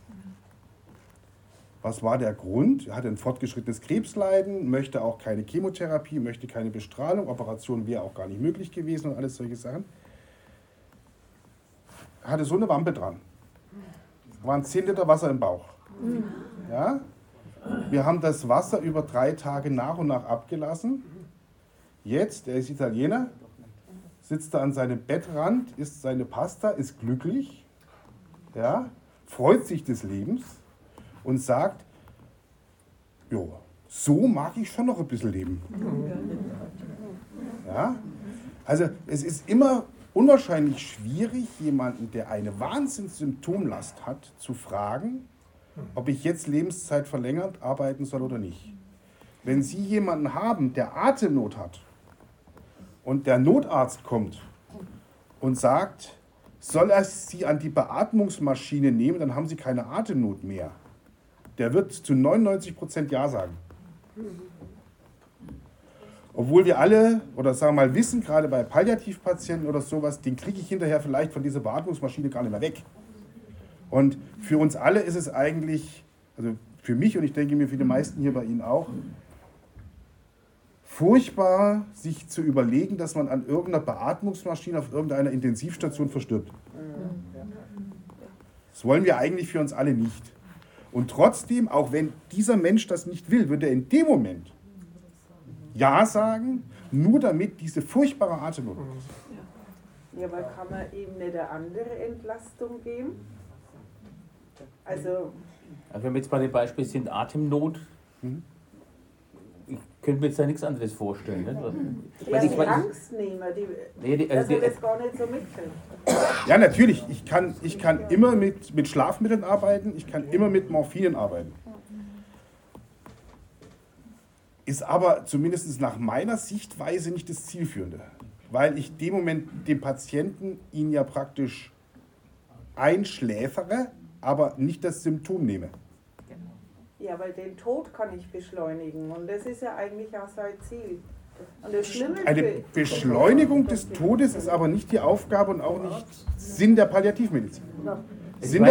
Was war der Grund? Er hatte ein fortgeschrittenes Krebsleiden, möchte auch keine Chemotherapie, möchte keine Bestrahlung, Operation wäre auch gar nicht möglich gewesen und alles solche Sachen. Er hatte so eine Wampe dran. Es waren 10 Liter Wasser im Bauch. Ja? Wir haben das Wasser über 3 Tage nach und nach abgelassen. Jetzt, er ist Italiener, sitzt er an seinem Bettrand, isst seine Pasta, ist glücklich, ja, freut sich des Lebens und sagt, jo, so mag ich schon noch ein bisschen leben. Ja? Also es ist immer unwahrscheinlich schwierig, jemanden, der eine Wahnsinnssymptomlast hat, zu fragen, ob ich jetzt Lebenszeit verlängert arbeiten soll oder nicht. Wenn Sie jemanden haben, der Atemnot hat und der Notarzt kommt und sagt, soll er Sie an die Beatmungsmaschine nehmen, dann haben Sie keine Atemnot mehr. Der wird zu 99% Ja sagen. Obwohl wir alle, oder sagen wir mal, wissen, gerade bei Palliativpatienten oder sowas, den kriege ich hinterher vielleicht von dieser Beatmungsmaschine gar nicht mehr weg. Und für uns alle ist es eigentlich, also für mich und ich denke mir für die meisten hier bei Ihnen auch, furchtbar, sich zu überlegen, dass man an irgendeiner Beatmungsmaschine auf irgendeiner Intensivstation verstirbt. Das wollen wir eigentlich für uns alle nicht. Und trotzdem, auch wenn dieser Mensch das nicht will, wird er in dem Moment Ja sagen, nur damit diese furchtbare Atemnot ist. Ja, aber kann man ihm nicht eine andere Entlastung geben? Also wenn wir jetzt bei dem Beispiel sind, Atemnot, ich könnte mir jetzt da nichts anderes vorstellen. Nicht? ja, die Angstnehmer, dass er das gar nicht so mitkriegt. Ja, natürlich. Ich kann immer mit Schlafmitteln arbeiten, ich kann immer mit Morphinen arbeiten. Ist aber zumindest nach meiner Sichtweise nicht das Zielführende. Weil ich dem Moment dem Patienten ihn ja praktisch einschläfere, aber nicht das Symptom nehme. Ja, weil den Tod kann ich beschleunigen und das ist ja eigentlich auch sein Ziel. Und das Schlimme Eine Beschleunigung des Todes ist aber nicht die Aufgabe und auch nicht Sinn der Palliativmedizin. Sinn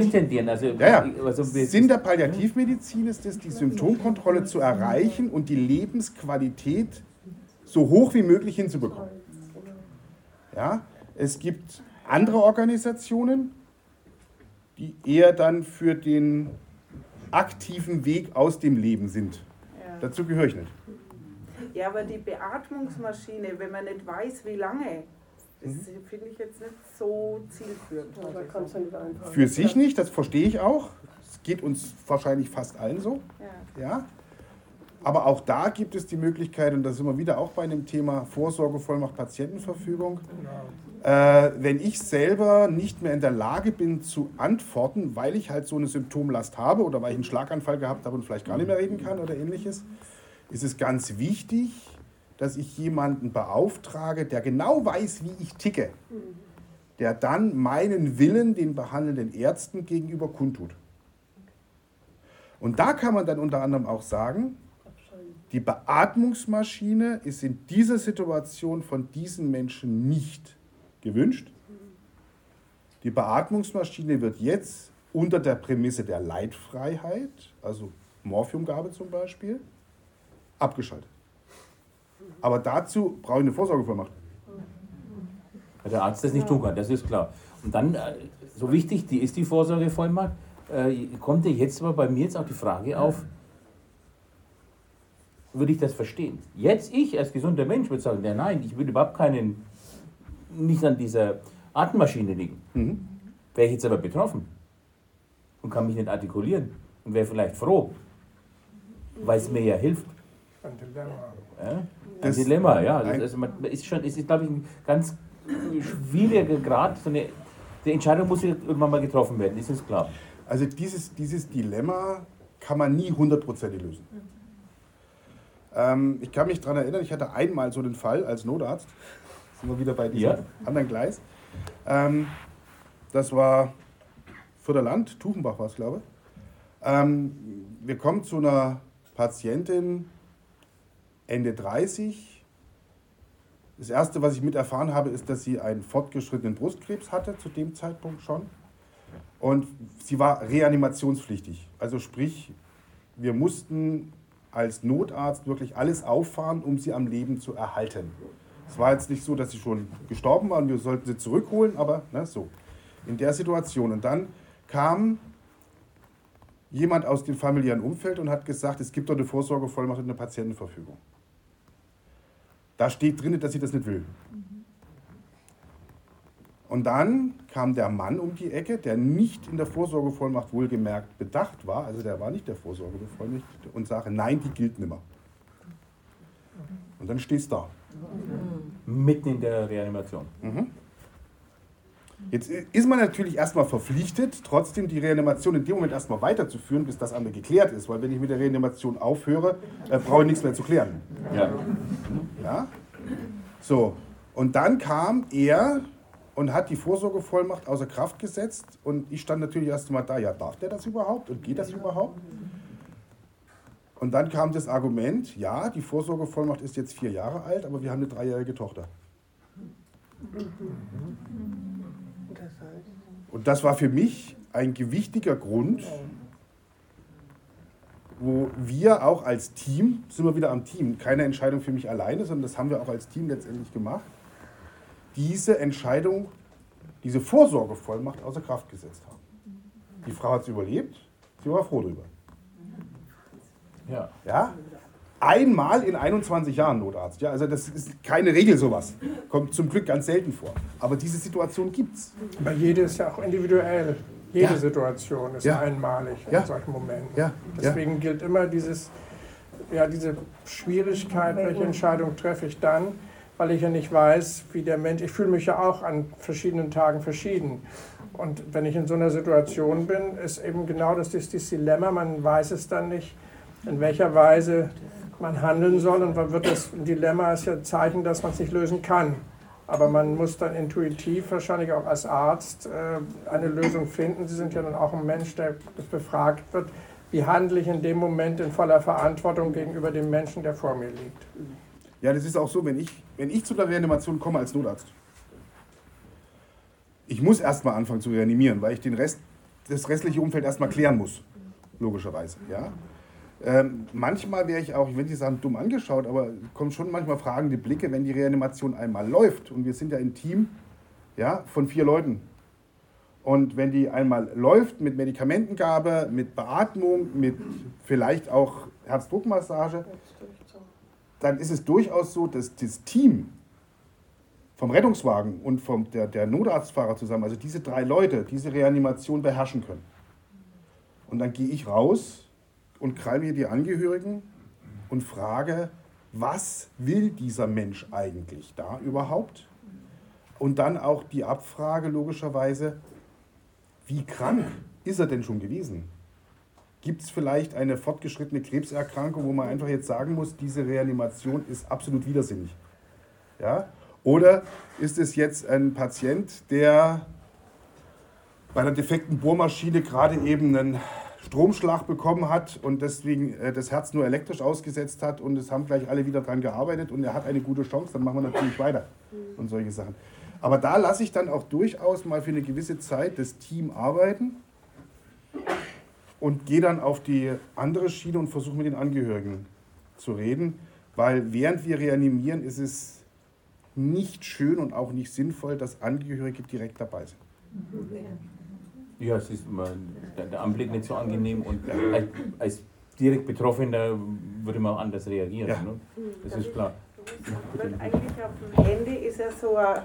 der Palliativmedizin ist es, die Symptomkontrolle zu erreichen und die Lebensqualität so hoch wie möglich hinzubekommen. Ja, es gibt andere Organisationen, die eher dann für den aktiven Weg aus dem Leben sind. Ja. Dazu gehöre ich nicht. Ja, aber die Beatmungsmaschine, wenn man nicht weiß, wie lange, das finde ich jetzt nicht so zielführend. Für sich nicht, das verstehe ich auch. Es geht uns wahrscheinlich fast allen so. Ja. Aber auch da gibt es die Möglichkeit, und da sind wir wieder auch bei einem Thema Vorsorgevollmacht Patientenverfügung. Wenn ich selber nicht mehr in der Lage bin zu antworten, weil ich halt so eine Symptomlast habe oder weil ich einen Schlaganfall gehabt habe und vielleicht gar nicht mehr reden kann oder ähnliches, ist es ganz wichtig, dass ich jemanden beauftrage, der genau weiß, wie ich ticke, der dann meinen Willen den behandelnden Ärzten gegenüber kundtut. Und da kann man dann unter anderem auch sagen, die Beatmungsmaschine ist in dieser Situation von diesen Menschen nicht gewünscht. Die Beatmungsmaschine wird jetzt unter der Prämisse der Leitfreiheit, also Morphiumgabe zum Beispiel, abgeschaltet. Aber dazu brauche ich eine Vorsorgevollmacht. Weil der Arzt das nicht tun kann, das ist klar. Und dann, so wichtig, ist die Vorsorgevollmacht, kommt ja jetzt aber bei mir jetzt auch die Frage auf, würde ich das verstehen? Jetzt ich als gesunder Mensch würde sagen, ja, nein, ich würde überhaupt nicht an dieser Atemmaschine liegen. Wäre ich jetzt aber betroffen und kann mich nicht artikulieren und wäre vielleicht froh, weil es mir ja hilft. Ein Dilemma. Ja? Ein Dilemma, ja. Das ist, glaube ich, ein ganz schwieriger Grad. Die Entscheidung muss irgendwann mal getroffen werden, ist uns klar. Also dieses Dilemma kann man nie 100% lösen. Ich kann mich daran erinnern, ich hatte einmal so den Fall als Notarzt, sind wir wieder bei diesem anderen Gleis. Das war Fürderland, Tuchenbach war es, glaube ich. Wir kommen zu einer Patientin, Ende 30, Das Erste, was ich mit erfahren habe, ist, dass sie einen fortgeschrittenen Brustkrebs hatte, zu dem Zeitpunkt schon. Und sie war reanimationspflichtig. Also sprich, wir mussten als Notarzt wirklich alles auffahren, um sie am Leben zu erhalten. Es war jetzt nicht so, dass sie schon gestorben war und wir sollten sie zurückholen, aber so, in der Situation. Und dann kam jemand aus dem familiären Umfeld und hat gesagt, es gibt doch eine Vorsorgevollmacht und eine Patientenverfügung. Da steht drin, dass sie das nicht will. Und dann kam der Mann um die Ecke, der nicht in der Vorsorgevollmacht wohlgemerkt bedacht war, also der war nicht der Vorsorgebevollmächtigte, und sagte, nein, die gilt nimmer. Und dann stehst du da. Mitten in der Reanimation. Jetzt ist man natürlich erstmal verpflichtet, trotzdem die Reanimation in dem Moment erstmal weiterzuführen, bis das andere geklärt ist. Weil wenn ich mit der Reanimation aufhöre, brauche ich nichts mehr zu klären. Ja? So, und dann kam er und hat die Vorsorgevollmacht außer Kraft gesetzt. Und ich stand natürlich erst mal da, ja, darf der das überhaupt und geht das überhaupt? Und dann kam das Argument, ja, die Vorsorgevollmacht ist jetzt 4 Jahre alt, aber wir haben eine 3-jährige Tochter. Und das war für mich ein gewichtiger Grund, wo wir auch als Team, sind wir wieder am Team, keine Entscheidung für mich alleine, sondern das haben wir auch als Team letztendlich gemacht, diese Entscheidung, diese Vorsorgevollmacht außer Kraft gesetzt haben. Die Frau hat es überlebt, sie war froh drüber. Ja? Einmal in 21 Jahren Notarzt. Ja? Also das ist keine Regel sowas. Kommt zum Glück ganz selten vor. Aber diese Situation gibt es. Aber jede ist ja auch individuell. Jede Situation ist einmalig in solchen Momenten. Deswegen gilt immer diese Schwierigkeit, welche Entscheidung treffe ich dann, weil ich ja nicht weiß, wie der Mensch, ich fühle mich ja auch an verschiedenen Tagen verschieden. Und wenn ich in so einer Situation bin, ist eben genau das Dilemma, man weiß es dann nicht, in welcher Weise man handeln soll. Und dann wird das Dilemma ist ja ein Zeichen, dass man es nicht lösen kann. Aber man muss dann intuitiv, wahrscheinlich auch als Arzt, eine Lösung finden. Sie sind ja dann auch ein Mensch, der befragt wird, wie handle ich in dem Moment in voller Verantwortung gegenüber dem Menschen, der vor mir liegt. Ja, das ist auch so, wenn ich zu der Reanimation komme als Notarzt. Ich muss erstmal anfangen zu reanimieren, weil ich das restliche Umfeld erstmal klären muss, logischerweise. Ja? Manchmal wäre ich auch, ich will nicht sagen dumm angeschaut, aber kommen schon manchmal fragende Blicke, wenn die Reanimation einmal läuft. Und wir sind ja ein Team von 4 Leuten. Und wenn die einmal läuft mit Medikamentengabe, mit Beatmung, mit vielleicht auch Herzdruckmassage, dann ist es durchaus so, dass das Team vom Rettungswagen und der Notarztfahrer zusammen, also diese 3 Leute, diese Reanimation beherrschen können. Und dann gehe ich raus und krall mir die Angehörigen und frage, was will dieser Mensch eigentlich da überhaupt? Und dann auch die Abfrage logischerweise, wie krank ist er denn schon gewesen? Gibt es vielleicht eine fortgeschrittene Krebserkrankung, wo man einfach jetzt sagen muss, diese Reanimation ist absolut widersinnig? Ja? Oder ist es jetzt ein Patient, der bei einer defekten Bohrmaschine gerade eben einen Stromschlag bekommen hat und deswegen das Herz nur elektrisch ausgesetzt hat und es haben gleich alle wieder dran gearbeitet und er hat eine gute Chance, dann machen wir natürlich weiter und solche Sachen. Aber da lasse ich dann auch durchaus mal für eine gewisse Zeit das Team arbeiten und gehe dann auf die andere Schiene und versuche mit den Angehörigen zu reden, weil während wir reanimieren, ist es nicht schön und auch nicht sinnvoll, dass Angehörige direkt dabei sind. Ja, es ist immer der Anblick nicht so angenehm und als direkt Betroffener würde man auch anders reagieren. Ja. Ne? Das ist klar. Wird eigentlich auf dem Handy ist ja so ein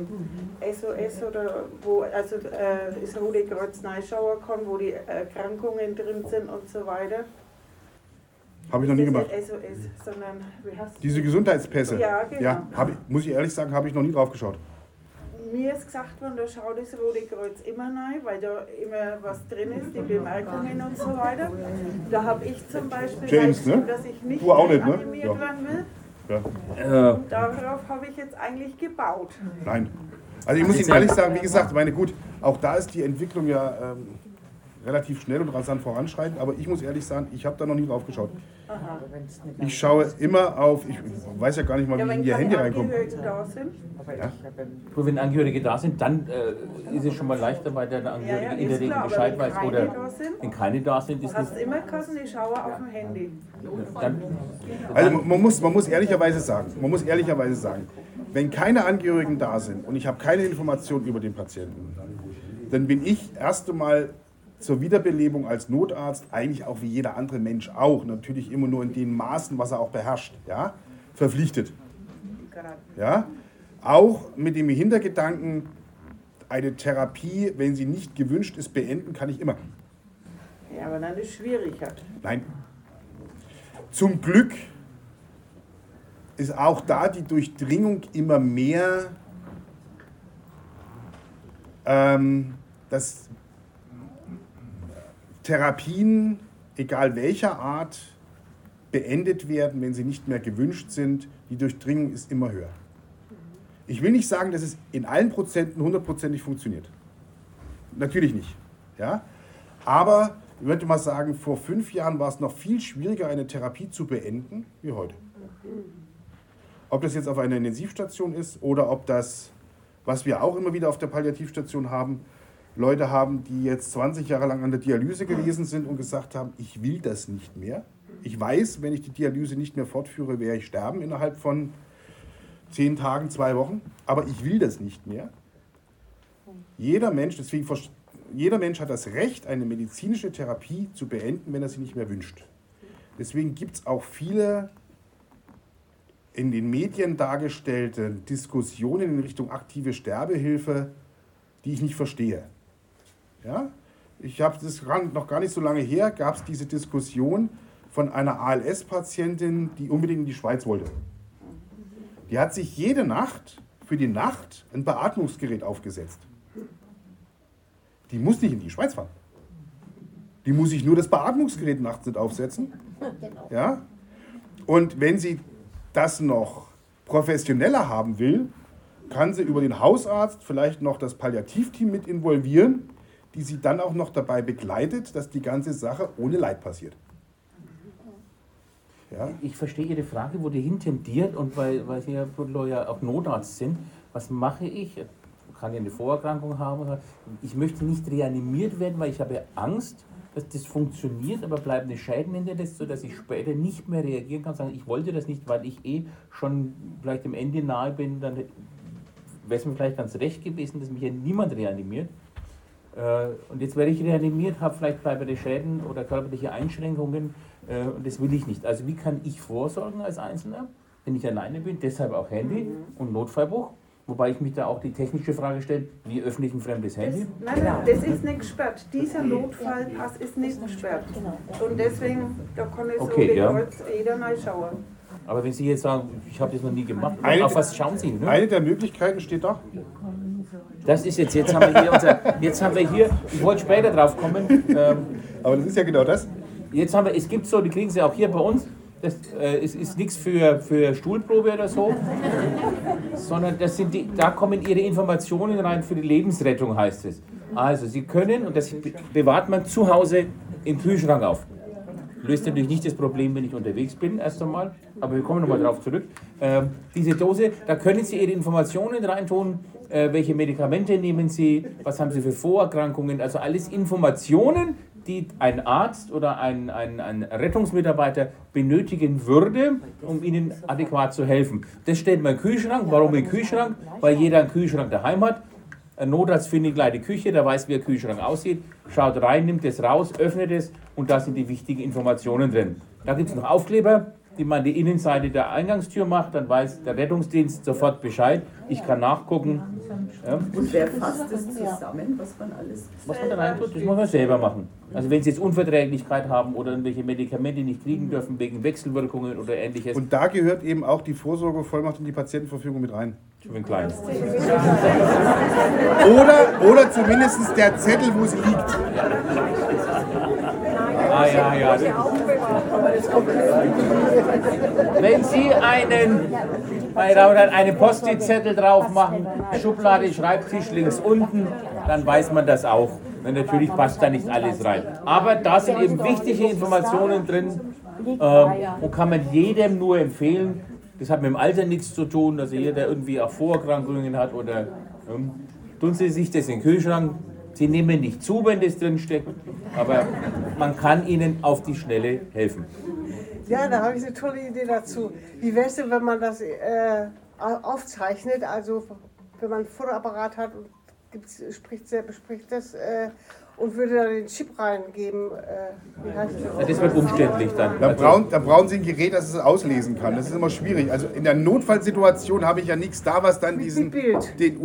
SOS oder wo also das Rote Kreuz reinschauen kann, wo die Erkrankungen drin sind und so weiter. Habe ich noch nie gemacht. Nicht SOS, sondern wie heißt das? Diese Gesundheitspässe. Ja, genau. Ja, muss ich ehrlich sagen, habe ich noch nie drauf geschaut. Mir ist gesagt worden, da schaut das Rote Kreuz immer rein, weil da immer was drin ist, die Bemerkungen und so weiter. Da habe ich zum Beispiel James, ne? dass ich nicht Du auch nicht, ne? animiert Ja. werden will. Ja. Und darauf habe ich jetzt eigentlich gebaut. Nein. Also ich muss Ihnen ehrlich sagen, wie gesagt, gut, auch da ist die Entwicklung ja relativ schnell und rasant voranschreiten, aber ich muss ehrlich sagen, ich habe da noch nie drauf geschaut. Ich schaue immer auf, ich weiß ja gar nicht mal, wie ich in Ihr Handy reinkomme. Ja? Wenn Angehörige da sind, dann ist es schon mal leichter, weil der Angehörige in der Regel Bescheid weiß. Oder wenn keine da sind, ist hast immer Kassen, ich schaue auf dem Handy. Also man muss ehrlicherweise sagen, wenn keine Angehörigen da sind und ich habe keine Informationen über den Patienten, dann bin ich erst einmal zur Wiederbelebung als Notarzt, eigentlich auch wie jeder andere Mensch auch, natürlich immer nur in den Maßen, was er auch beherrscht, ja, verpflichtet. Ja? Auch mit dem Hintergedanken, eine Therapie, wenn sie nicht gewünscht ist, beenden kann ich immer. Ja, aber dann ist es schwieriger. Nein. Zum Glück ist auch da die Durchdringung immer mehr, dass Therapien, egal welcher Art, beendet werden, wenn sie nicht mehr gewünscht sind. Die Durchdringung ist immer höher. Ich will nicht sagen, dass es in allen Prozenten 100%ig funktioniert. Natürlich nicht. Ja? Aber ich würde mal sagen, vor 5 Jahren war es noch viel schwieriger, eine Therapie zu beenden, wie heute. Ob das jetzt auf einer Intensivstation ist oder ob das, was wir auch immer wieder auf der Palliativstation haben, Leute haben, die jetzt 20 Jahre lang an der Dialyse gewesen sind und gesagt haben, ich will das nicht mehr. Ich weiß, wenn ich die Dialyse nicht mehr fortführe, werde ich sterben innerhalb von 10 Tagen, 2 Wochen, aber ich will das nicht mehr. Jeder Mensch hat das Recht, eine medizinische Therapie zu beenden, wenn er sie nicht mehr wünscht. Deswegen gibt es auch viele in den Medien dargestellte Diskussionen in Richtung aktive Sterbehilfe, die ich nicht verstehe. Ja? Ich habe das noch gar nicht so lange her, gab es diese Diskussion von einer ALS-Patientin, die unbedingt in die Schweiz wollte. Die hat sich jede Nacht für die Nacht ein Beatmungsgerät aufgesetzt. Die muss nicht in die Schweiz fahren. Die muss sich nur das Beatmungsgerät nachts nicht aufsetzen. Ja? Und wenn sie das noch professioneller haben will, kann sie über den Hausarzt vielleicht noch das Palliativteam mit involvieren, die sie dann auch noch dabei begleitet, dass die ganze Sache ohne Leid passiert. Ja? Ich verstehe Ihre Frage, wo die hintendiert, und weil Sie ja auch Notarzt sind, was mache ich? Ich kann ja eine Vorerkrankung haben. Ich möchte nicht reanimiert werden, weil ich habe Angst, dass das funktioniert, aber bleibende Schäden hinterlässt, sodass ich später nicht mehr reagieren kann, sagen, ich wollte das nicht, weil ich schon vielleicht dem Ende nahe bin, dann wäre es mir vielleicht ganz recht gewesen, dass mich ja niemand reanimiert. Und jetzt werde ich reanimiert, habe vielleicht bleibende Schäden oder körperliche Einschränkungen, und das will ich nicht. Also wie kann ich vorsorgen als Einzelner, wenn ich alleine bin? Deshalb auch Handy und Notfallbuch. Wobei ich mich da auch die technische Frage stelle, wie öffne ich ein fremdes Handy? Nein, das ist nicht gesperrt. Dieser Notfallpass ist nicht gesperrt. Und deswegen, da kann es jeder mal schauen. Aber wenn Sie jetzt sagen, ich habe das noch nie gemacht, auf was schauen Sie? Ne? Eine der Möglichkeiten steht da. Das ist jetzt haben wir hier, ich wollte später drauf kommen. Aber das ist ja genau das. Jetzt haben wir, es gibt so, die kriegen Sie auch hier bei uns. Das ist nichts für Stuhlprobe oder so, sondern da kommen Ihre Informationen rein für die Lebensrettung, heißt es. Also Sie können, und das bewahrt man zu Hause im Kühlschrank auf. Löst natürlich nicht das Problem, wenn ich unterwegs bin, erst einmal, aber wir kommen nochmal drauf zurück. Diese Dose, da können Sie Ihre Informationen reintun, welche Medikamente nehmen Sie, was haben Sie für Vorerkrankungen, also alles Informationen, die ein Arzt oder ein Rettungsmitarbeiter benötigen würde, um ihnen adäquat zu helfen. Das stellt man im Kühlschrank. Warum im Kühlschrank? Weil jeder einen Kühlschrank daheim hat. Ein Notarzt findet gleich die Küche, der weiß, wie der Kühlschrank aussieht, schaut rein, nimmt es raus, öffnet es und da sind die wichtigen Informationen drin. Da gibt es noch Aufkleber, die man die Innenseite der Eingangstür macht, dann weiß der Rettungsdienst sofort Bescheid. Ich kann nachgucken. Ja. Und wer fasst das zusammen, was man alles... Was man da rein tut, das muss man selber machen. Also wenn Sie jetzt Unverträglichkeit haben oder irgendwelche Medikamente nicht kriegen dürfen wegen Wechselwirkungen oder ähnliches. Und da gehört eben auch die Vorsorgevollmacht und die Patientenverfügung mit rein. Für den Kleinen. Oder zumindest der Zettel, wo es liegt. Ja. Wenn Sie einen Post-it-Zettel drauf machen, Schublade, Schreibtisch links unten, dann weiß man das auch. Und natürlich passt da nicht alles rein. Aber da sind eben wichtige Informationen drin und kann man jedem nur empfehlen. Das hat mit dem Alter nichts zu tun, also jeder, der irgendwie auch Vorerkrankungen hat oder tun Sie sich das in den Kühlschrank. Sie nehmen nicht zu, wenn das drin steckt, aber man kann Ihnen auf die Schnelle helfen. Ja, da habe ich eine tolle Idee dazu. Wie wäre es denn, wenn man das aufzeichnet, also wenn man ein Fotoapparat hat und bespricht das und würde da den Chip reingeben. Wie heißt das? Das wird umständlich dann. Da brauchen Sie ein Gerät, das es auslesen kann. Das ist immer schwierig. Also in der Notfallsituation habe ich ja nichts da, was dann den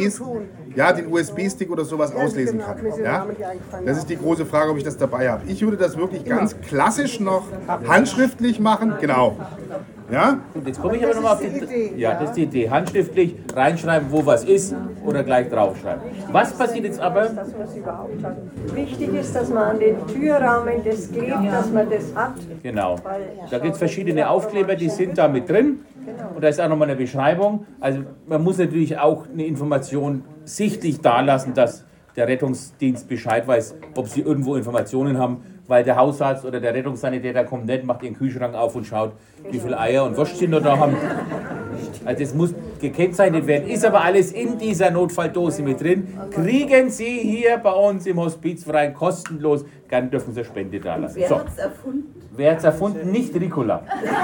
USB-Stick oder sowas auslesen kann. Ja? Das ist die große Frage, ob ich das dabei habe. Ich würde das wirklich ganz klassisch noch handschriftlich machen. Genau. Ja? Und jetzt komme ich aber nochmal auf die Idee. Ja, das ist die Idee. Handschriftlich reinschreiben, wo was ist oder gleich draufschreiben. Was passiert jetzt aber? Dass man es überhaupt hat. Wichtig ist, dass man an den Türrahmen das klebt, dass man das hat. Genau. Da gibt es verschiedene Aufkleber, die sind da mit drin. Und da ist auch nochmal eine Beschreibung. Also man muss natürlich auch eine Information sichtlich dalassen, dass der Rettungsdienst Bescheid weiß, ob sie irgendwo Informationen haben, weil der Hausarzt oder der Rettungssanitäter kommt nicht, macht ihren Kühlschrank auf und schaut, wie viele Eier und Wurst sie noch da haben. Also das muss gekennzeichnet werden, ist aber alles in dieser Notfalldose mit drin. Kriegen Sie hier bei uns im Hospizverein kostenlos, dann dürfen Sie Spende da lassen. Wer hat es erfunden? Wer hat es erfunden? Nicht Ricola.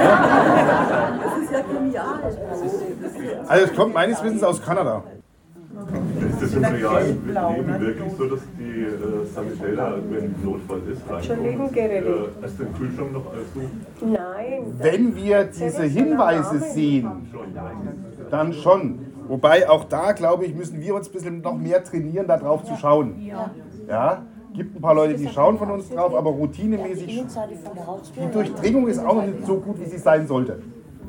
Ja? Das ist ja genial. Also es kommt meines Wissens aus Kanada. Ist das im realen Leben wirklich so, dass die Sanitäter, wenn ein Notfall ist, erst den Kühlschrank noch als Nein. Wenn wir diese Hinweise sehen, dann schon. Wobei auch da, glaube ich, müssen wir uns ein bisschen noch mehr trainieren, da drauf zu schauen. Ja? Gibt ein paar Leute, die schauen von uns drauf, aber routinemäßig, die Durchdringung ist auch noch nicht so gut, wie sie sein sollte.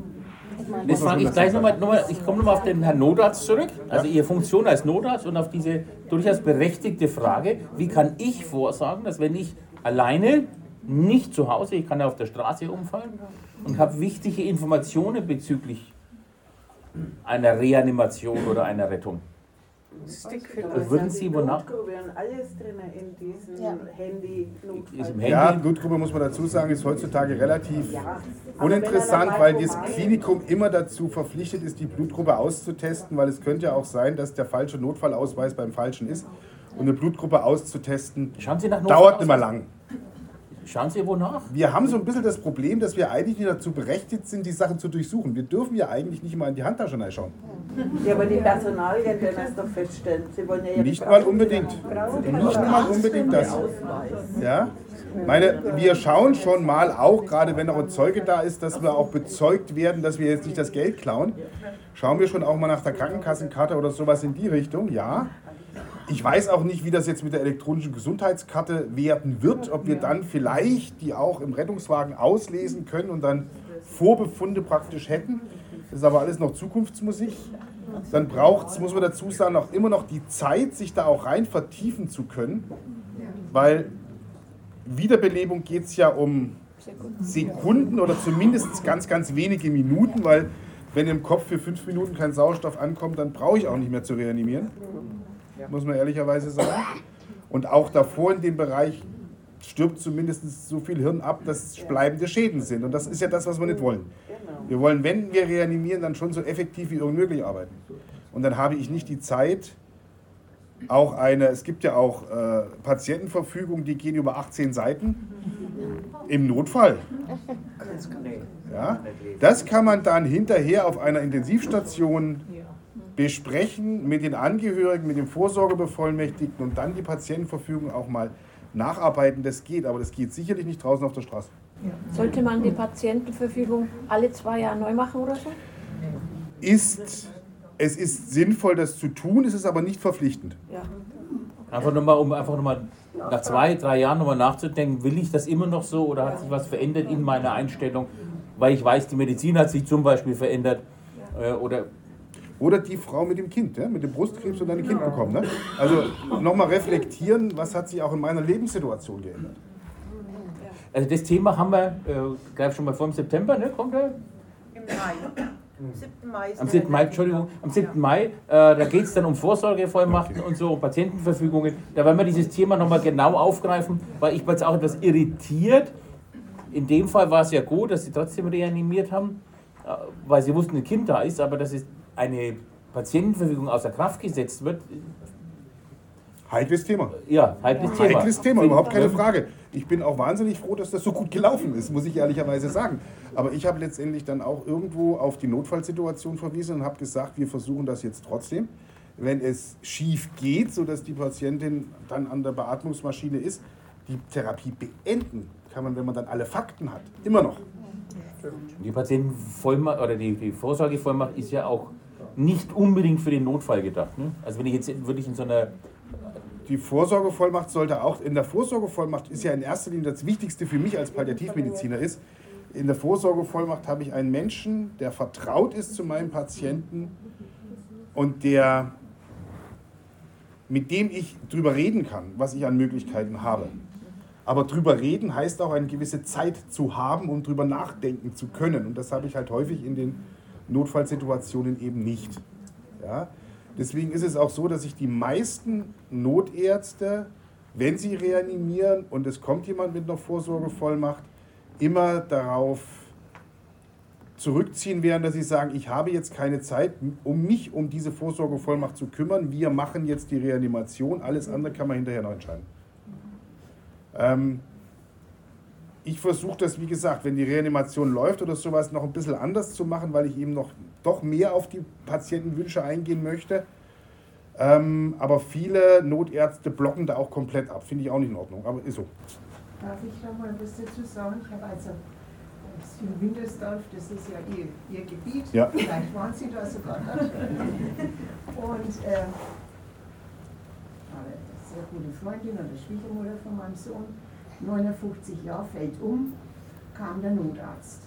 Das frage ich gleich nochmal, ich komme nochmal auf den Herrn Notarzt zurück, also Ihre Funktion als Notarzt und auf diese durchaus berechtigte Frage, wie kann ich vorsorgen, dass wenn ich alleine, nicht zu Hause, ich kann ja auf der Straße umfallen und habe wichtige Informationen bezüglich einer Reanimation oder einer Rettung. Stickfit. Würden Sie wonach? Blutgruppe und alles drin in diesem Handy-Notfall. Ja, Blutgruppe muss man dazu sagen, ist heutzutage relativ uninteressant, weil das Klinikum immer dazu verpflichtet ist, die Blutgruppe auszutesten, weil es könnte ja auch sein, dass der falsche Notfallausweis beim falschen ist. Und eine Blutgruppe auszutesten dauert nicht mehr lang. Schauen Sie wonach? Wir haben so ein bisschen das Problem, dass wir eigentlich nicht dazu berechtigt sind, die Sachen zu durchsuchen. Wir dürfen ja eigentlich nicht mal in die Handtasche reinschauen. Ja, aber die Personalien werden das doch feststellen. Sie wollen ja nicht mal unbedingt. Nicht mal unbedingt das. Ja? Wir schauen schon mal auch, gerade wenn noch ein Zeuge da ist, dass wir auch bezeugt werden, dass wir jetzt nicht das Geld klauen. Schauen wir schon auch mal nach der Krankenkassenkarte oder sowas in die Richtung, ja. Ich weiß auch nicht, wie das jetzt mit der elektronischen Gesundheitskarte werden wird, ob wir dann vielleicht die auch im Rettungswagen auslesen können und dann Vorbefunde praktisch hätten. Das ist aber alles noch Zukunftsmusik. Dann braucht es, muss man dazu sagen, auch immer noch die Zeit, sich da auch rein vertiefen zu können, weil Wiederbelebung geht es ja um Sekunden oder zumindest ganz, ganz wenige Minuten, weil wenn im Kopf für 5 Minuten kein Sauerstoff ankommt, dann brauche ich auch nicht mehr zu reanimieren. Muss man ehrlicherweise sagen. Und auch davor in dem Bereich stirbt zumindest so viel Hirn ab, dass bleibende Schäden sind. Und das ist ja das, was wir nicht wollen. Wir wollen, wenn wir reanimieren, dann schon so effektiv wie irgend möglich arbeiten. Und dann habe ich nicht die Zeit, es gibt ja auch Patientenverfügungen, die gehen über 18 Seiten. Im Notfall. Ja, das kann man dann hinterher auf einer Intensivstation besprechen mit den Angehörigen, mit dem Vorsorgebevollmächtigten und dann die Patientenverfügung auch mal nacharbeiten. Das geht, aber das geht sicherlich nicht draußen auf der Straße. Sollte man die Patientenverfügung alle 2 Jahre neu machen oder so? Es ist sinnvoll, das zu tun, es ist aber nicht verpflichtend. Ja. Einfach nochmal nach 2, 3 Jahren nochmal nachzudenken, will ich das immer noch so oder hat sich was verändert in meiner Einstellung? Weil ich weiß, die Medizin hat sich zum Beispiel verändert. Oder die Frau mit dem Kind, ja, mit dem Brustkrebs und dann ein Kind bekommen. Ne? Also nochmal reflektieren, was hat sich auch in meiner Lebenssituation geändert. Also das Thema haben wir, gleich schon mal vor im September, ne? Kommt der? Im Mai. Am 7. Mai, Entschuldigung, am 7. Mai, da geht es dann um Vorsorgevollmachten und so, um Patientenverfügungen. Da werden wir dieses Thema nochmal genau aufgreifen, weil ich war jetzt auch etwas irritiert. In dem Fall war es ja gut, dass sie trotzdem reanimiert haben, weil sie wussten, ein Kind da ist, aber dass es eine Patientenverfügung außer Kraft gesetzt wird. Heikles Thema. Ja, heikles Thema. Heikles Thema, überhaupt keine Frage. Ich bin auch wahnsinnig froh, dass das so gut gelaufen ist, muss ich ehrlicherweise sagen. Aber ich habe letztendlich dann auch irgendwo auf die Notfallsituation verwiesen und habe gesagt, wir versuchen das jetzt trotzdem. Wenn es schief geht, sodass die Patientin dann an der Beatmungsmaschine ist, die Therapie beenden kann man, wenn man dann alle Fakten hat, immer noch. Die Patientenvollmacht oder die Vorsorgevollmacht ist ja auch nicht unbedingt für den Notfall gedacht. Ne? Also wenn ich jetzt wirklich in so einer... Die Vorsorgevollmacht sollte auch, in der Vorsorgevollmacht ist ja in erster Linie das Wichtigste für mich als Palliativmediziner ist, in der Vorsorgevollmacht habe ich einen Menschen, der vertraut ist zu meinem Patienten und mit dem ich drüber reden kann, was ich an Möglichkeiten habe. Aber drüber reden heißt auch eine gewisse Zeit zu haben, um drüber nachdenken zu können. Und das habe ich halt häufig in den Notfallsituationen eben nicht. Ja? Deswegen ist es auch so, dass sich die meisten Notärzte, wenn sie reanimieren und es kommt jemand mit einer Vorsorgevollmacht, immer darauf zurückziehen werden, dass sie sagen, ich habe jetzt keine Zeit, um mich um diese Vorsorgevollmacht zu kümmern. Wir machen jetzt die Reanimation, alles andere kann man hinterher noch entscheiden. Ich versuche das, wie gesagt, wenn die Reanimation läuft oder sowas, noch ein bisschen anders zu machen, weil ich eben noch doch mehr auf die Patientenwünsche eingehen möchte. Aber viele Notärzte blocken da auch komplett ab. Finde ich auch nicht in Ordnung, aber ist so. Darf ich noch mal was dazu sagen? Ich habe also das in Wintersdorf, das ist ja ihr Gebiet, ja. Vielleicht waren Sie da sogar dort. Und eine sehr gute Freundin oder Schwiegermutter von meinem Sohn, 59 Jahre, fällt um, kam der Notarzt.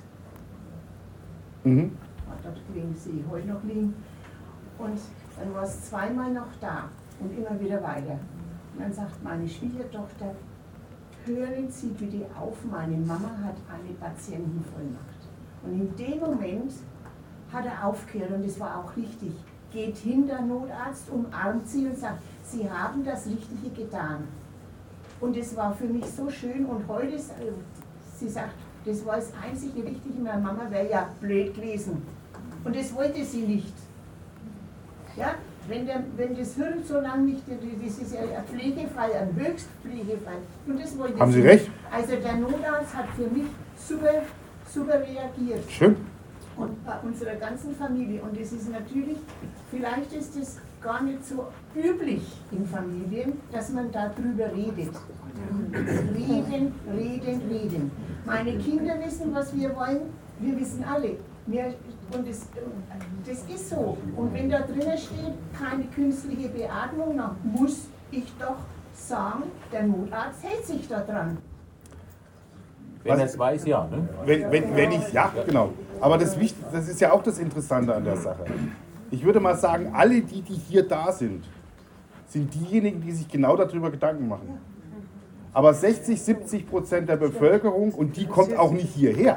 Hat dort gelegen, sehe ich heute noch liegen. Und dann war es zweimal noch da und immer wieder weiter. Und dann sagt meine Schwiegertochter, hören Sie bitte auf, meine Mama hat eine Patientenvollmacht. Und in dem Moment hat er aufgehört und das war auch richtig. Geht hin, der Notarzt, umarmt sie und sagt, Sie haben das Richtige getan. Und es war für mich so schön und heute, sie sagt, das war das einzige Richtige, meine Mama wäre ja blöd gewesen. Und das wollte sie nicht. Ja, wenn das Hirn so lange nicht, das ist ja ein Pflegefall, ein Höchstpflegefall. Und das wollte Haben sie Sie recht? Nicht. Also der Notarzt hat für mich super reagiert. Schön. Und bei unserer ganzen Familie. Und es ist natürlich, vielleicht ist es gar nicht so üblich in Familien, dass man darüber redet. Reden. Meine Kinder wissen, was wir wollen. Wir wissen alle. Und das ist so. Und wenn da drinnen steht, keine künstliche Beatmung, dann muss ich doch sagen, der Notarzt hält sich da dran. Wenn er es weiß, ja. Ne? Wenn ich, ja, genau. Aber das ist ja auch das Interessante an der Sache. Ich würde mal sagen, alle die hier da sind diejenigen, die sich genau darüber Gedanken machen. Aber 60-70% der Bevölkerung, und die kommt auch nicht hierher,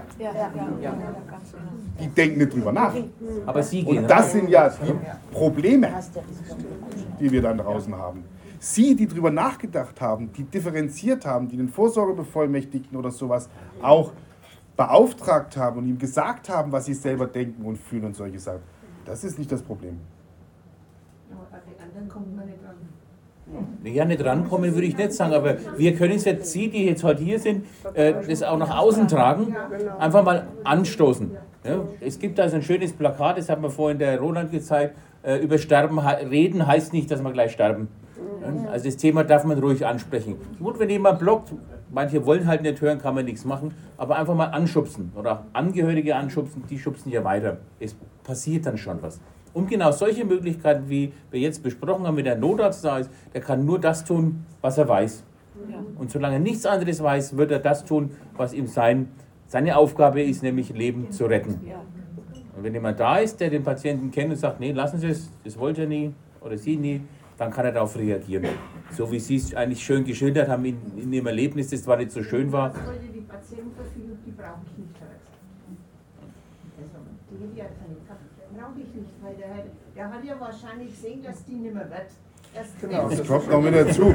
die denken nicht drüber nach. Aber Sie gehen und das sind ja die Probleme, die wir dann draußen haben. Sie, die drüber nachgedacht haben, die differenziert haben, die den Vorsorgebevollmächtigten oder sowas auch beauftragt haben und ihm gesagt haben, was sie selber denken und fühlen und solche Sachen, das ist nicht das Problem. Aber die anderen kommt man nicht dran. Ja, nicht rankommen würde ich nicht sagen, aber wir können es jetzt, Sie, die jetzt heute hier sind, das auch nach außen tragen, einfach mal anstoßen. Ja, es gibt also ein schönes Plakat, das hat mir vorhin der Roland gezeigt, über Sterben reden heißt nicht, dass wir gleich sterben. Ja, also das Thema darf man ruhig ansprechen. Gut, wenn jemand blockt, manche wollen halt nicht hören, kann man nichts machen, aber einfach mal anschubsen oder Angehörige anschubsen, die schubsen ja weiter. Es passiert dann schon was. Und genau solche Möglichkeiten, wie wir jetzt besprochen haben, wenn der Notarzt da ist, der kann nur das tun, was er weiß. Ja. Und solange er nichts anderes weiß, wird er das tun, was ihm seine Aufgabe ist, nämlich Leben zu retten. Ja. Und wenn jemand da ist, der den Patienten kennt und sagt, nee, lassen Sie es, das wollte er nie oder Sie nie, dann kann er darauf reagieren. So wie Sie es eigentlich schön geschildert haben in Ihrem Erlebnis, das zwar nicht so schön war. Die Patientenverfügung, die brauche ich nicht. Also, die hätte ja keine Kraft. brauche ich nicht, weil der hat ja wahrscheinlich gesehen, dass die nicht mehr wird. Genau, das kommt noch mit dazu.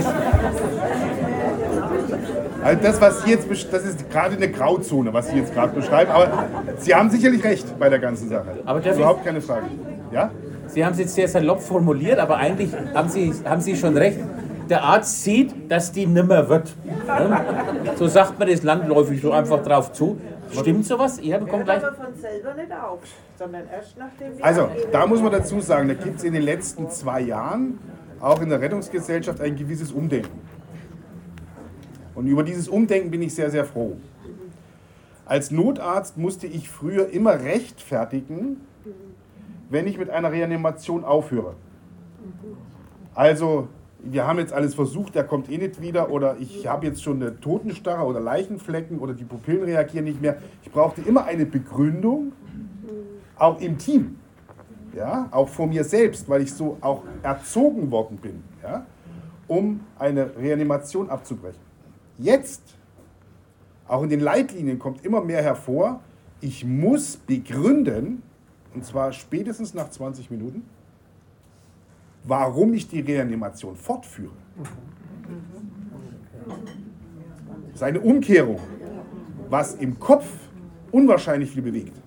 Also das, was Sie jetzt, das ist gerade eine Grauzone, was Sie jetzt gerade beschreiben, aber Sie haben sicherlich recht bei der ganzen Sache. Aber überhaupt keine Frage. Ja? Sie haben es jetzt sehr salopp formuliert, aber eigentlich haben Sie schon recht. Der Arzt sieht, dass die nimmer wird. So sagt man das landläufig so einfach drauf zu. Stimmt sowas? Ich bekomme gleich. Aber von selber nicht auf, sondern erst nachdem wir. Also, da muss man dazu sagen, da gibt es in den letzten 2 Jahren auch in der Rettungsgesellschaft ein gewisses Umdenken. Und über dieses Umdenken bin ich sehr, sehr froh. Als Notarzt musste ich früher immer rechtfertigen, wenn ich mit einer Reanimation aufhöre. Also, wir haben jetzt alles versucht, der kommt eh nicht wieder oder ich habe jetzt schon eine Totenstarre oder Leichenflecken oder die Pupillen reagieren nicht mehr. Ich brauchte immer eine Begründung, auch im Team, ja, auch vor mir selbst, weil ich so auch erzogen worden bin, ja, um eine Reanimation abzubrechen. Jetzt, auch in den Leitlinien kommt immer mehr hervor, ich muss begründen, und zwar spätestens nach 20 Minuten, warum ich die Reanimation fortführe. Das ist eine Umkehrung, was im Kopf unwahrscheinlich viel bewegt.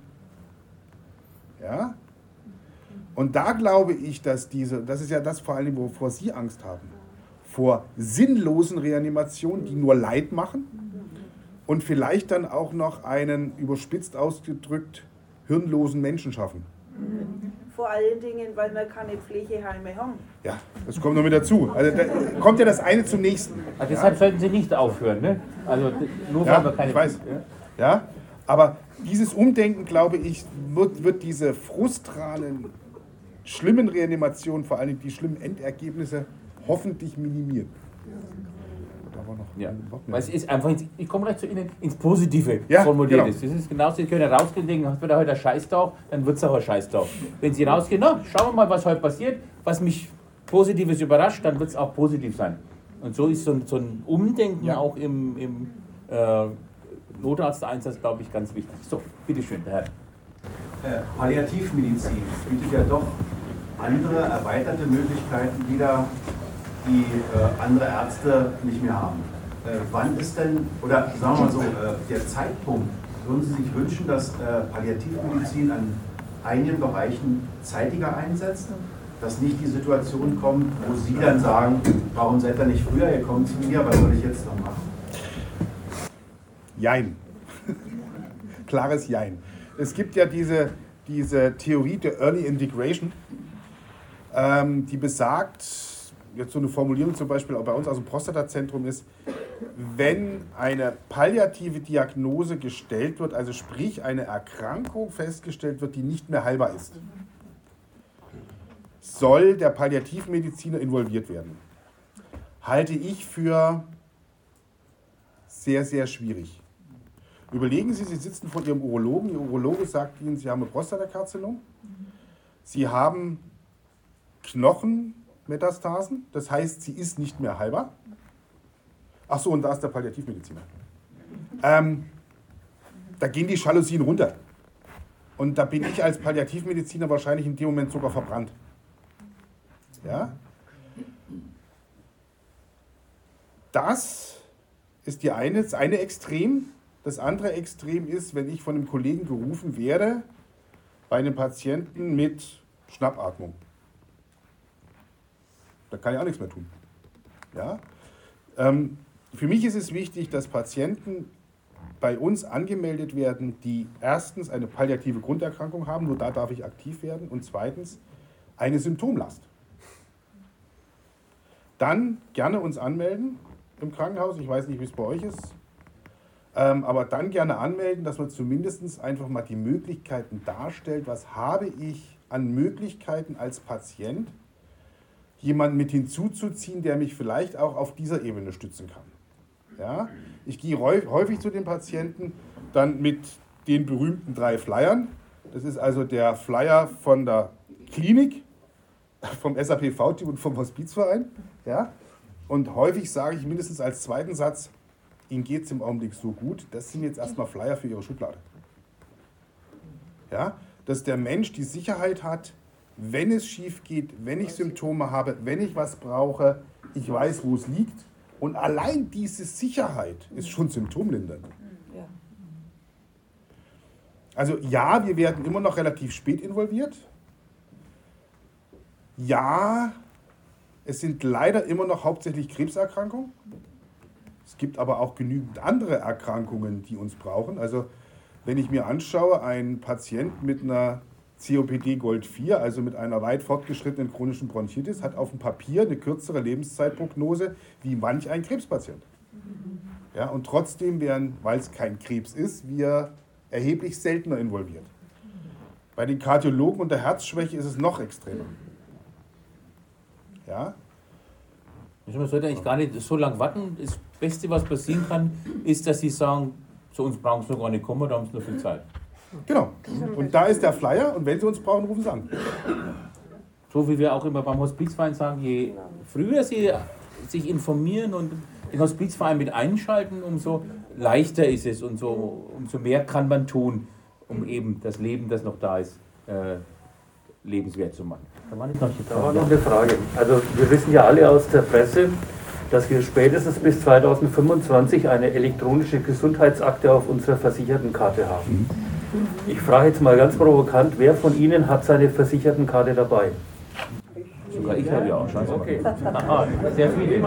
Ja? Und da glaube ich, dass das ist ja das vor allem, wovor Sie Angst haben, vor sinnlosen Reanimationen, die nur Leid machen und vielleicht dann auch noch einen, überspitzt ausgedrückt, hirnlosen Menschen schaffen. Vor allen Dingen, weil wir keine Pflegeheime haben. Ja, das kommt noch mit dazu. Also da kommt ja das eine zum nächsten. Also deshalb sollten Sie nicht aufhören, ne? Also nur weil wir keine. Ich weiß. Ja, aber dieses Umdenken, glaube ich, wird diese frustralen, schlimmen Reanimationen, vor allem die schlimmen Endergebnisse, hoffentlich minimieren. Ja, weil es ist einfach, ich komme gleich zu Ihnen, ins Positive ja, formuliert genau. ist. Das ist genauso, Sie können rausgehen und denken, wird heute ein Scheißtag, dann wird es auch ein Scheißtag. Wenn Sie rausgehen, na, schauen wir mal, was heute passiert, was mich Positives überrascht, dann wird es auch positiv sein. Und so ist so ein Umdenken auch im Notarzteinsatz, glaube ich, ganz wichtig. So, bitteschön, Herr. Palliativmedizin bietet ja doch andere, erweiterte Möglichkeiten wieder, die andere Ärzte nicht mehr haben. Wann ist denn, oder sagen wir mal so, der Zeitpunkt, würden Sie sich wünschen, dass Palliativmedizin an einigen Bereichen zeitiger einsetzt, dass nicht die Situation kommt, wo Sie dann sagen, warum seid ihr nicht früher gekommen zu mir, was soll ich jetzt noch machen? Jein. Klares Jein. Es gibt ja diese Theorie der Early Integration, die besagt, jetzt so eine Formulierung zum Beispiel auch bei uns aus dem Prostatazentrum ist, wenn eine palliative Diagnose gestellt wird, also sprich eine Erkrankung festgestellt wird, die nicht mehr heilbar ist, soll der Palliativmediziner involviert werden. Halte ich für sehr, sehr schwierig. Überlegen Sie, Sie sitzen vor Ihrem Urologen, Ihr Urologe sagt Ihnen, Sie haben ein Prostatakarzinom, Sie haben Knochenmetastasen, das heißt, sie ist nicht mehr heilbar. Ach so, und da ist der Palliativmediziner. Da gehen die Jalousien runter. Und da bin ich als Palliativmediziner wahrscheinlich in dem Moment sogar verbrannt. Ja? Das ist das eine Extrem. Das andere Extrem ist, wenn ich von einem Kollegen gerufen werde, bei einem Patienten mit Schnappatmung. Da kann ich auch nichts mehr tun. Ja? Für mich ist es wichtig, dass Patienten bei uns angemeldet werden, die erstens eine palliative Grunderkrankung haben, nur da darf ich aktiv werden, und zweitens eine Symptomlast. Dann gerne uns anmelden im Krankenhaus, ich weiß nicht, wie es bei euch ist, aber dann gerne anmelden, dass man zumindest einfach mal die Möglichkeiten darstellt, was habe ich an Möglichkeiten als Patient, jemanden mit hinzuzuziehen, der mich vielleicht auch auf dieser Ebene stützen kann. Ja? Ich gehe häufig zu den Patienten dann mit den berühmten 3 Flyern. Das ist also der Flyer von der Klinik, vom SAPV-Team und vom Hospizverein. Ja? Und häufig sage ich mindestens als zweiten Satz, Ihnen geht es im Augenblick so gut, das sind jetzt erstmal Flyer für Ihre Schublade. Ja? dass der Mensch die Sicherheit hat, wenn es schief geht, wenn ich Symptome habe, wenn ich was brauche, ich weiß, wo es liegt. Und allein diese Sicherheit ist schon symptomlindernd. Also ja, wir werden immer noch relativ spät involviert. Ja, es sind leider immer noch hauptsächlich Krebserkrankungen. Es gibt aber auch genügend andere Erkrankungen, die uns brauchen. Also wenn ich mir anschaue, ein Patient mit einer COPD Gold 4, also mit einer weit fortgeschrittenen chronischen Bronchitis, hat auf dem Papier eine kürzere Lebenszeitprognose wie manch ein Krebspatient. Ja, und trotzdem werden, weil es kein Krebs ist, wir erheblich seltener involviert. Bei den Kardiologen und der Herzschwäche ist es noch extremer. Ja? Man sollte eigentlich gar nicht so lange warten. Das Beste, was passieren kann, ist, dass sie sagen, zu uns brauchen sie noch gar nicht kommen, da haben sie nur viel Zeit. Genau. Und da ist der Flyer und wenn sie uns brauchen, rufen sie an. So wie wir auch immer beim Hospizverein sagen, je früher sie sich informieren und den Hospizverein mit einschalten, umso leichter ist es und umso mehr kann man tun, um eben das Leben, das noch da ist, lebenswert zu machen. Da war noch eine Frage. Also wir wissen ja alle aus der Presse, dass wir spätestens bis 2025 eine elektronische Gesundheitsakte auf unserer Versichertenkarte haben. Ich frage jetzt mal ganz provokant, wer von Ihnen hat seine Versichertenkarte dabei? Sogar ich habe ja auch schon. Okay. Sehr viele.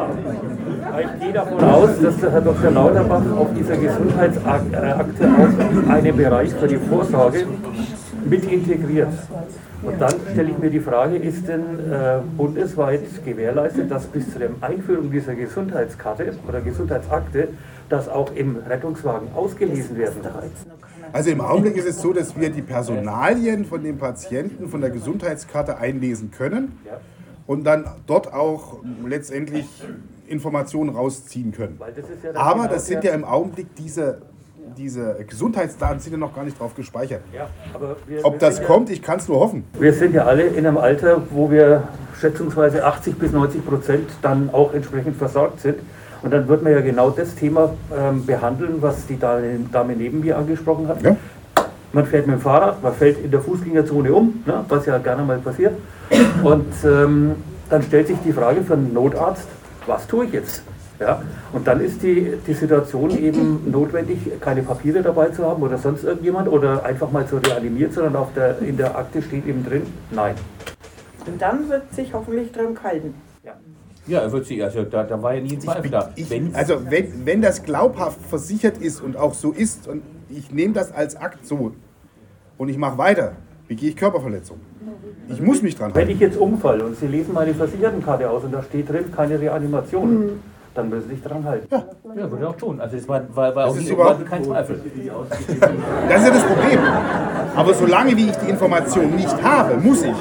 Ich gehe davon aus, dass der Herr Dr. Lauterbach auf dieser Gesundheitsakte auch einen Bereich für die Vorsorge mit integriert. Und dann stelle ich mir die Frage, ist denn bundesweit gewährleistet, dass bis zur Einführung dieser Gesundheitskarte oder Gesundheitsakte das auch im Rettungswagen ausgelesen werden kann? Also im Augenblick ist es so, dass wir die Personalien von den Patienten von der Gesundheitskarte einlesen können und dann dort auch letztendlich Informationen rausziehen können. Aber das sind ja im Augenblick diese Gesundheitsdaten sind ja noch gar nicht drauf gespeichert. Ja, aber ob das kommt, ich kann es nur hoffen. Wir sind ja alle in einem Alter, wo wir schätzungsweise 80% bis 90% dann auch entsprechend versorgt sind. Und dann wird man ja genau das Thema behandeln, was die Dame neben mir angesprochen hat. Ja. Man fährt mit dem Fahrrad, man fällt in der Fußgängerzone um, ne, was ja gerne mal passiert. Und dann stellt sich die Frage für einen Notarzt, was tue ich jetzt? Ja, und dann ist die Situation eben notwendig, keine Papiere dabei zu haben oder sonst irgendjemand oder einfach mal zu reanimieren, sondern in der Akte steht eben drin, nein. Und dann wird sich hoffentlich dran halten. Ja, er wird sich, also da war ja nie ein Zweifel da. Wenn das glaubhaft versichert ist und auch so ist und ich nehme das als Akt so und ich mache weiter, begehe ich Körperverletzung. Ich muss mich dran halten. Wenn ich jetzt umfalle und Sie lesen meine Versichertenkarte aus und da steht drin, keine Reanimation, dann müssen Sie sich dran halten. Ja, würde ich auch tun. Also es war auch kein Zweifel. Das ist ja das Problem. Aber solange wie ich die Information nicht habe, muss ich.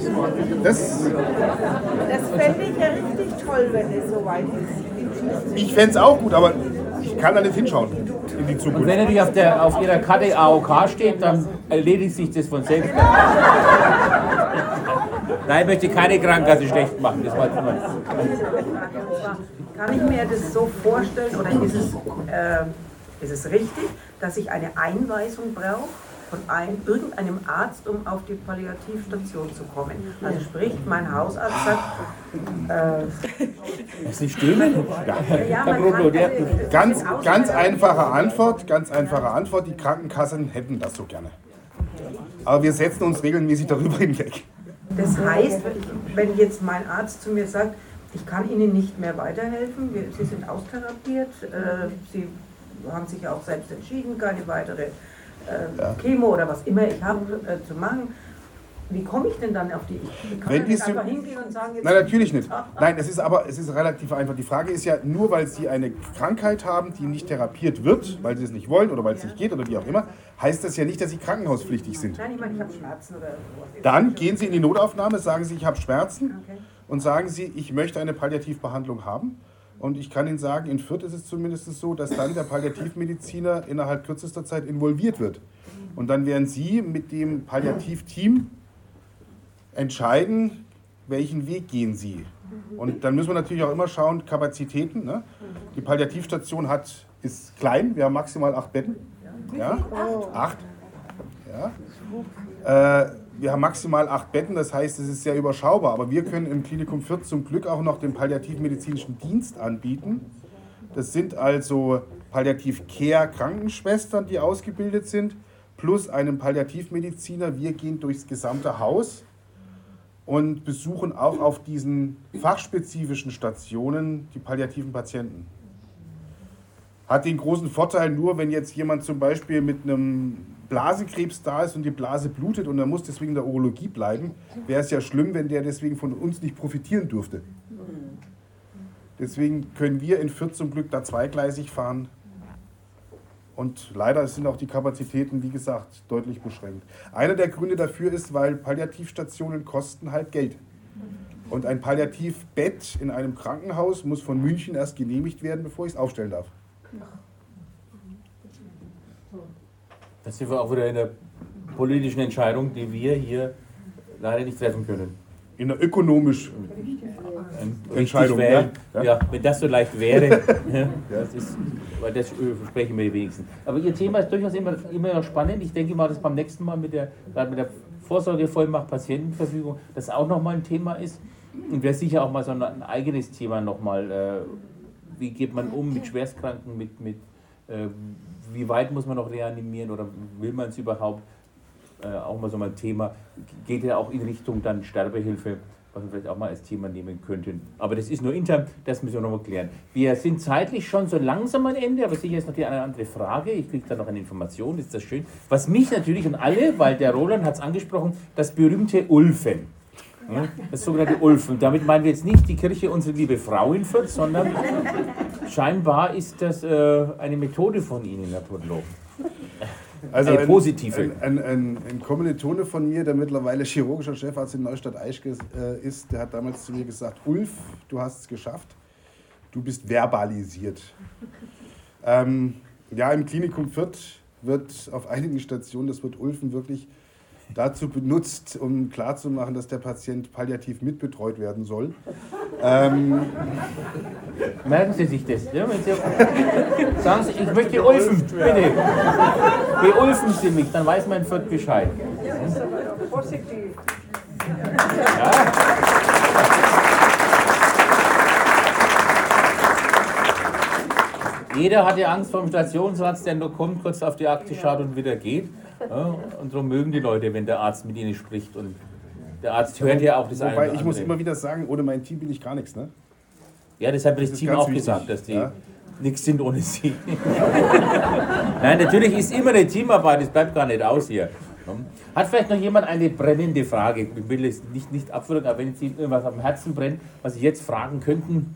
Das fände ich ja richtig toll, wenn es so weit ist. Ich fände es auch gut, aber ich kann da nicht hinschauen in die Zukunft. Und wenn natürlich auf Ihrer Karte AOK steht, dann erledigt sich das von selbst. Nein, ich möchte keine Krankenkasse schlecht machen. Das war Kann ich mir das so vorstellen, oder ist es richtig, dass ich eine Einweisung brauche von irgendeinem Arzt, um auf die Palliativstation zu kommen? Also sprich, mein Hausarzt sagt... Ist nicht stimmen? Ganz einfache Antwort, die Krankenkassen hätten das so gerne. Aber wir setzen uns regelmäßig darüber hinweg. Das heißt, wenn jetzt mein Arzt zu mir sagt, ich kann Ihnen nicht mehr weiterhelfen, Sie sind austherapiert, Sie haben sich auch selbst entschieden, keine weitere Chemo oder was immer ich habe zu machen. Wie komme ich denn dann auf die? Ich kann nicht einfach hingehen und sagen, jetzt... Nein, natürlich nicht. Nein, es ist relativ einfach. Die Frage ist ja, nur weil Sie eine Krankheit haben, die nicht therapiert wird, weil Sie es nicht wollen oder weil es nicht geht oder wie auch immer, heißt das ja nicht, dass Sie krankenhauspflichtig sind. Nein, ich meine, ich habe Schmerzen oder sowas. Dann gehen Sie in die Notaufnahme, sagen Sie, ich habe Schmerzen und sagen Sie, ich möchte eine Palliativbehandlung haben. Und ich kann Ihnen sagen, in Fürth ist es zumindest so, dass dann der Palliativmediziner innerhalb kürzester Zeit involviert wird. Und dann werden Sie mit dem Palliativteam entscheiden, welchen Weg gehen Sie. Und dann müssen wir natürlich auch immer schauen, Kapazitäten. Ne? Die Palliativstation ist klein, wir haben maximal 8 Betten. Ja? 8. Ja? Wir haben maximal 8 Betten, das heißt, es ist sehr überschaubar. Aber wir können im Klinikum Fürth zum Glück auch noch den palliativmedizinischen Dienst anbieten. Das sind also Palliativ-Care-Krankenschwestern, die ausgebildet sind, plus einen Palliativmediziner. Wir gehen durchs gesamte Haus und besuchen auch auf diesen fachspezifischen Stationen die palliativen Patienten. Hat den großen Vorteil nur, wenn jetzt jemand zum Beispiel mit einem Blasenkrebs da ist und die Blase blutet und er muss deswegen in der Urologie bleiben, wäre es ja schlimm, wenn der deswegen von uns nicht profitieren dürfte. Deswegen können wir in Fürth zum Glück da zweigleisig fahren. Und leider sind auch die Kapazitäten, wie gesagt, deutlich beschränkt. Einer der Gründe dafür ist, weil Palliativstationen kosten halt Geld. Und ein Palliativbett in einem Krankenhaus muss von München erst genehmigt werden, bevor ich es aufstellen darf. Da sind wir auch wieder in der politischen Entscheidung, die wir hier leider nicht treffen können. In der ökonomischen Entscheidung, wählen. Ja, wenn das so leicht wäre, weil das versprechen wir wenigstens. Aber Ihr Thema ist durchaus immer noch spannend. Ich denke mal, dass beim nächsten Mal gerade mit der Vorsorgevollmacht Patientenverfügung das auch nochmal ein Thema ist. Und wäre sicher auch mal so ein eigenes Thema nochmal. Wie geht man um mit Schwerstkranken, wie weit muss man noch reanimieren oder will man es überhaupt? Auch mal so ein Thema. Geht ja auch in Richtung dann Sterbehilfe, was wir vielleicht auch mal als Thema nehmen könnten. Aber das ist nur intern, das müssen wir nochmal klären. Wir sind zeitlich schon so langsam am Ende, aber sicher ist noch die eine oder andere Frage. Ich kriege da noch eine Information, ist das schön. Was mich natürlich und alle, weil der Roland hat es angesprochen, das berühmte Ulfen. Ja, das sogenannte Ulfen. Damit meinen wir jetzt nicht die Kirche Unsere Liebe Frau in Fürth, sondern scheinbar ist das eine Methode von Ihnen, Herr Podlow. Also eine positive. Ein Kommilitone von mir, der mittlerweile chirurgischer Chefarzt in Neustadt-Eichge ist, der hat damals zu mir gesagt, Ulf, du hast es geschafft, du bist verbalisiert. Ja, im Klinikum Fürth wird auf einigen Stationen das Wort Ulfen wirklich dazu benutzt, um klarzumachen, dass der Patient palliativ mitbetreut werden soll. Merken Sie sich das? Ja? Sagen Sie, ich möchte ulfen, bitte. Beulfen Sie mich, dann weiß mein Fürth Bescheid. Ja, das ist aber doch positiv. Ja. Jeder hatte Angst vor dem Stationsarzt, der nur kommt, kurz auf die Akte schaut und wieder geht. Ja, und darum mögen die Leute, wenn der Arzt mit ihnen spricht. Und der Arzt hört ja auch das eine oder andere. Wobei ich muss immer wieder sagen, ohne mein Team bin ich gar nichts. Ne? Ja, das hat mir das Team auch gesagt, dass die nichts sind ohne sie. Nein, natürlich ist immer eine Teamarbeit, das bleibt gar nicht aus hier. Hat vielleicht noch jemand eine brennende Frage? Ich will es nicht abwürgen, aber wenn Sie irgendwas auf dem Herzen brennt, was Sie jetzt fragen könnten.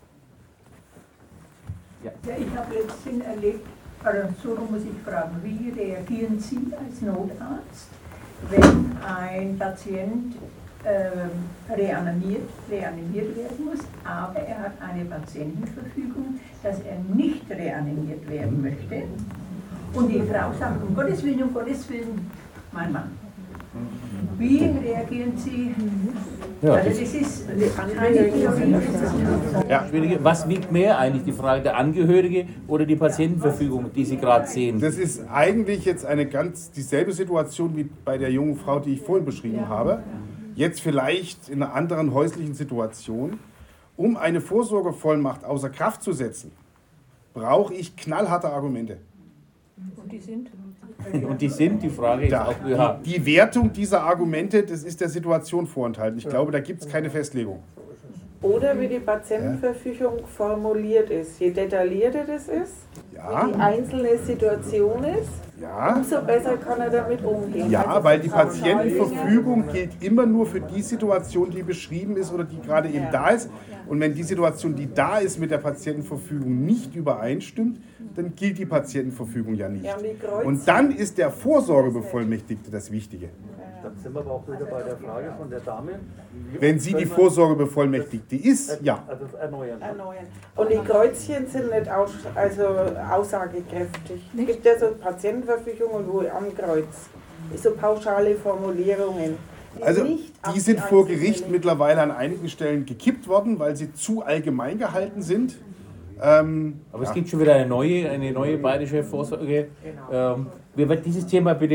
Ja, ich habe letztens erlebt, oder so muss ich fragen, wie reagieren Sie als Notarzt, wenn ein Patient reanimiert werden muss, aber er hat eine Patientenverfügung, dass er nicht reanimiert werden möchte und die Frau sagt, um Gottes Willen, mein Mann. Wie reagieren Sie? Ja, also das ist keine Theorie. Ja. Was wiegt mehr eigentlich, die Frage der Angehörige oder die Patientenverfügung, die Sie gerade sehen? Das ist eigentlich jetzt eine ganz dieselbe Situation wie bei der jungen Frau, die ich vorhin beschrieben habe. Jetzt vielleicht in einer anderen häuslichen Situation. Um eine Vorsorgevollmacht außer Kraft zu setzen, brauche ich knallharte Argumente. Und die sind? Und die Frage ist auch... Ja. Die Wertung dieser Argumente, das ist der Situation vorenthalten. Ich glaube, da gibt es keine Festlegung. Oder wie die Patientenverfügung formuliert ist. Je detaillierter das ist, wie die einzelne Situation ist, umso besser kann er damit umgehen. Ja, also weil die Patientenverfügung gilt immer nur für die Situation, die beschrieben ist oder die gerade eben da ist. Und wenn die Situation, die da ist, mit der Patientenverfügung nicht übereinstimmt, dann gilt die Patientenverfügung ja nicht. Und dann ist der Vorsorgebevollmächtigte das Wichtige. Dann sind wir aber auch wieder bei der Frage von der Dame. Wenn sie die Vorsorgebevollmächtigte ist, ja. Also erneuern. Und die Kreuzchen sind nicht aussagekräftig. Es gibt ja so Patientenverfügungen, wo am Kreuz so pauschale Formulierungen. Also die sind vor Gericht mittlerweile an einigen Stellen gekippt worden, weil sie zu allgemein gehalten sind. Aber es gibt schon wieder eine neue bayerische Vorsorge. Wie wird dieses Thema bitte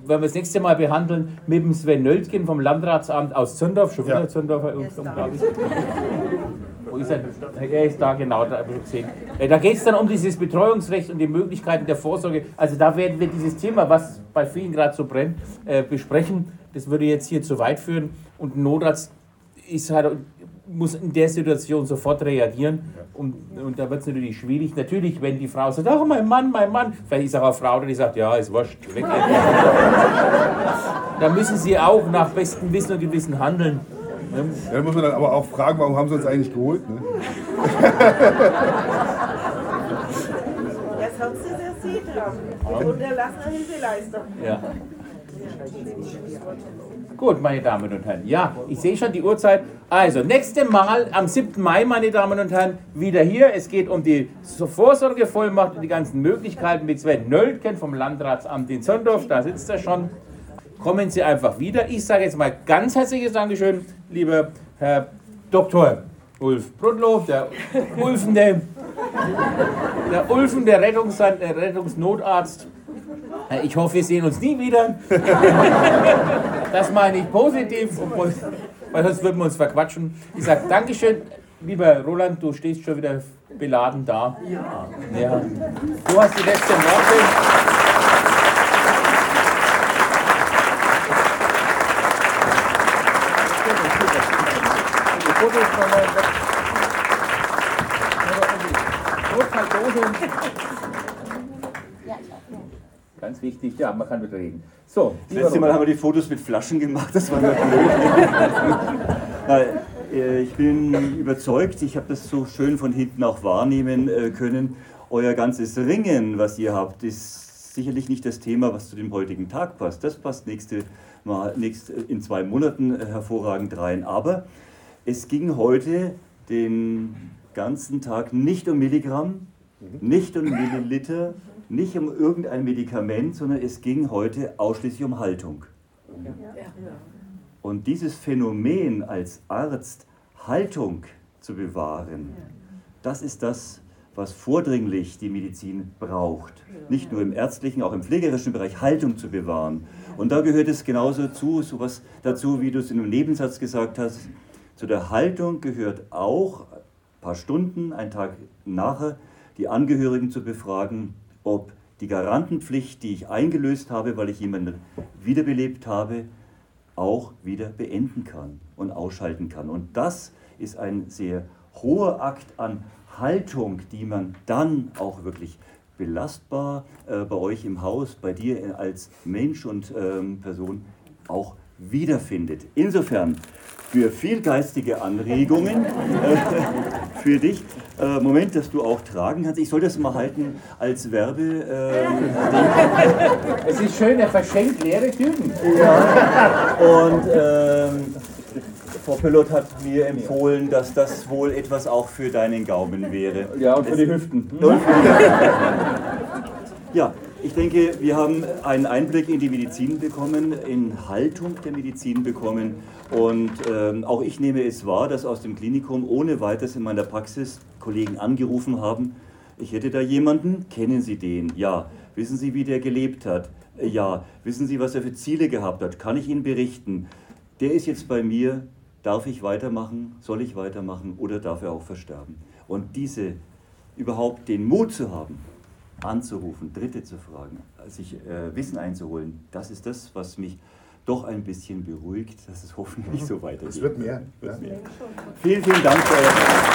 werden wir das nächste Mal behandeln mit dem Sven Nöltgen vom Landratsamt aus Zündorf, schon wieder Zündorfer, glaube ich. Wo ist er? Er ist da, genau, da habe ich gesehen. Da geht es dann um dieses Betreuungsrecht und die Möglichkeiten der Vorsorge. Also da werden wir dieses Thema, was bei vielen gerade so brennt, besprechen. Das würde jetzt hier zu weit führen. Und ein Notarzt ist halt, muss in der Situation sofort reagieren. Und da wird es natürlich schwierig. Natürlich, wenn die Frau sagt, ach, mein Mann. Vielleicht ist auch eine Frau, die sagt, ja, ist wurscht. Da müssen sie auch nach bestem Wissen und Gewissen handeln. Ja, da muss man dann aber auch fragen, warum haben sie uns eigentlich geholt? Ne? Ja, sonst ist er Sie dran. Mit unterlassener Hilfeleistung. Ja. Gut, meine Damen und Herren. Ja, ich sehe schon die Uhrzeit. Also, nächste Mal am 7. Mai, meine Damen und Herren, wieder hier. Es geht um die Vorsorgevollmacht und die ganzen Möglichkeiten mit Sven Nöltgen vom Landratsamt in Zondorf. Da sitzt er schon. Kommen Sie einfach wieder. Ich sage jetzt mal ganz herzliches Dankeschön, lieber Herr Dr. Ulf Brudlow, der ulfende Rettungsnotarzt. Ich hoffe, wir sehen uns nie wieder. Das meine ich positiv, weil sonst würden wir uns verquatschen. Ich sage Dankeschön, lieber Roland, du stehst schon wieder beladen da. Ja. Du hast die letzten Worte. Ganz wichtig, ja, man kann wieder reden. So, das letzte Mal haben wir die Fotos mit Flaschen gemacht, das war blöd. Ich bin überzeugt, ich habe das so schön von hinten auch wahrnehmen können. Euer ganzes Ringen, was ihr habt, ist sicherlich nicht das Thema, was zu dem heutigen Tag passt. Das passt in 2 Monaten hervorragend rein. Aber es ging heute den ganzen Tag nicht um Milligramm, nicht um Milliliter, nicht um irgendein Medikament, sondern es ging heute ausschließlich um Haltung. Und dieses Phänomen als Arzt, Haltung zu bewahren, das ist das, was vordringlich die Medizin braucht. Nicht nur im ärztlichen, auch im pflegerischen Bereich Haltung zu bewahren. Und da gehört es genauso sowas dazu, wie du es in einem Nebensatz gesagt hast. Zu der Haltung gehört auch ein paar Stunden, einen Tag nachher, die Angehörigen zu befragen, ob die Garantenpflicht, die ich eingelöst habe, weil ich jemanden wiederbelebt habe, auch wieder beenden kann und ausschalten kann. Und das ist ein sehr hoher Akt an Haltung, die man dann auch wirklich belastbar bei euch im Haus, bei dir als Mensch und Person auch wiederfindet. Insofern für viel geistige Anregungen für dich. Moment, dass du auch tragen kannst. Ich soll das mal halten als Werbe. Es ist schön, er verschenkt leere Tüten. Ja. Und Frau Pillot hat mir empfohlen, dass das wohl etwas auch für deinen Gaumen wäre. Ja, und für die Hüften. Ja, ich denke, wir haben einen Einblick in die Medizin bekommen, in Haltung der Medizin bekommen. Und auch ich nehme es wahr, dass aus dem Klinikum ohne weiteres in meiner Praxis Kollegen angerufen haben, ich hätte da jemanden, kennen Sie den? Ja. Wissen Sie, wie der gelebt hat? Ja. Wissen Sie, was er für Ziele gehabt hat? Kann ich Ihnen berichten? Der ist jetzt bei mir, darf ich weitermachen, soll ich weitermachen oder darf er auch versterben? Und überhaupt den Mut zu haben, anzurufen, Dritte zu fragen, sich Wissen einzuholen, das ist das, was mich doch ein bisschen beruhigt, dass es hoffentlich so weitergeht. Es wird mehr. Vielen, vielen Dank für euer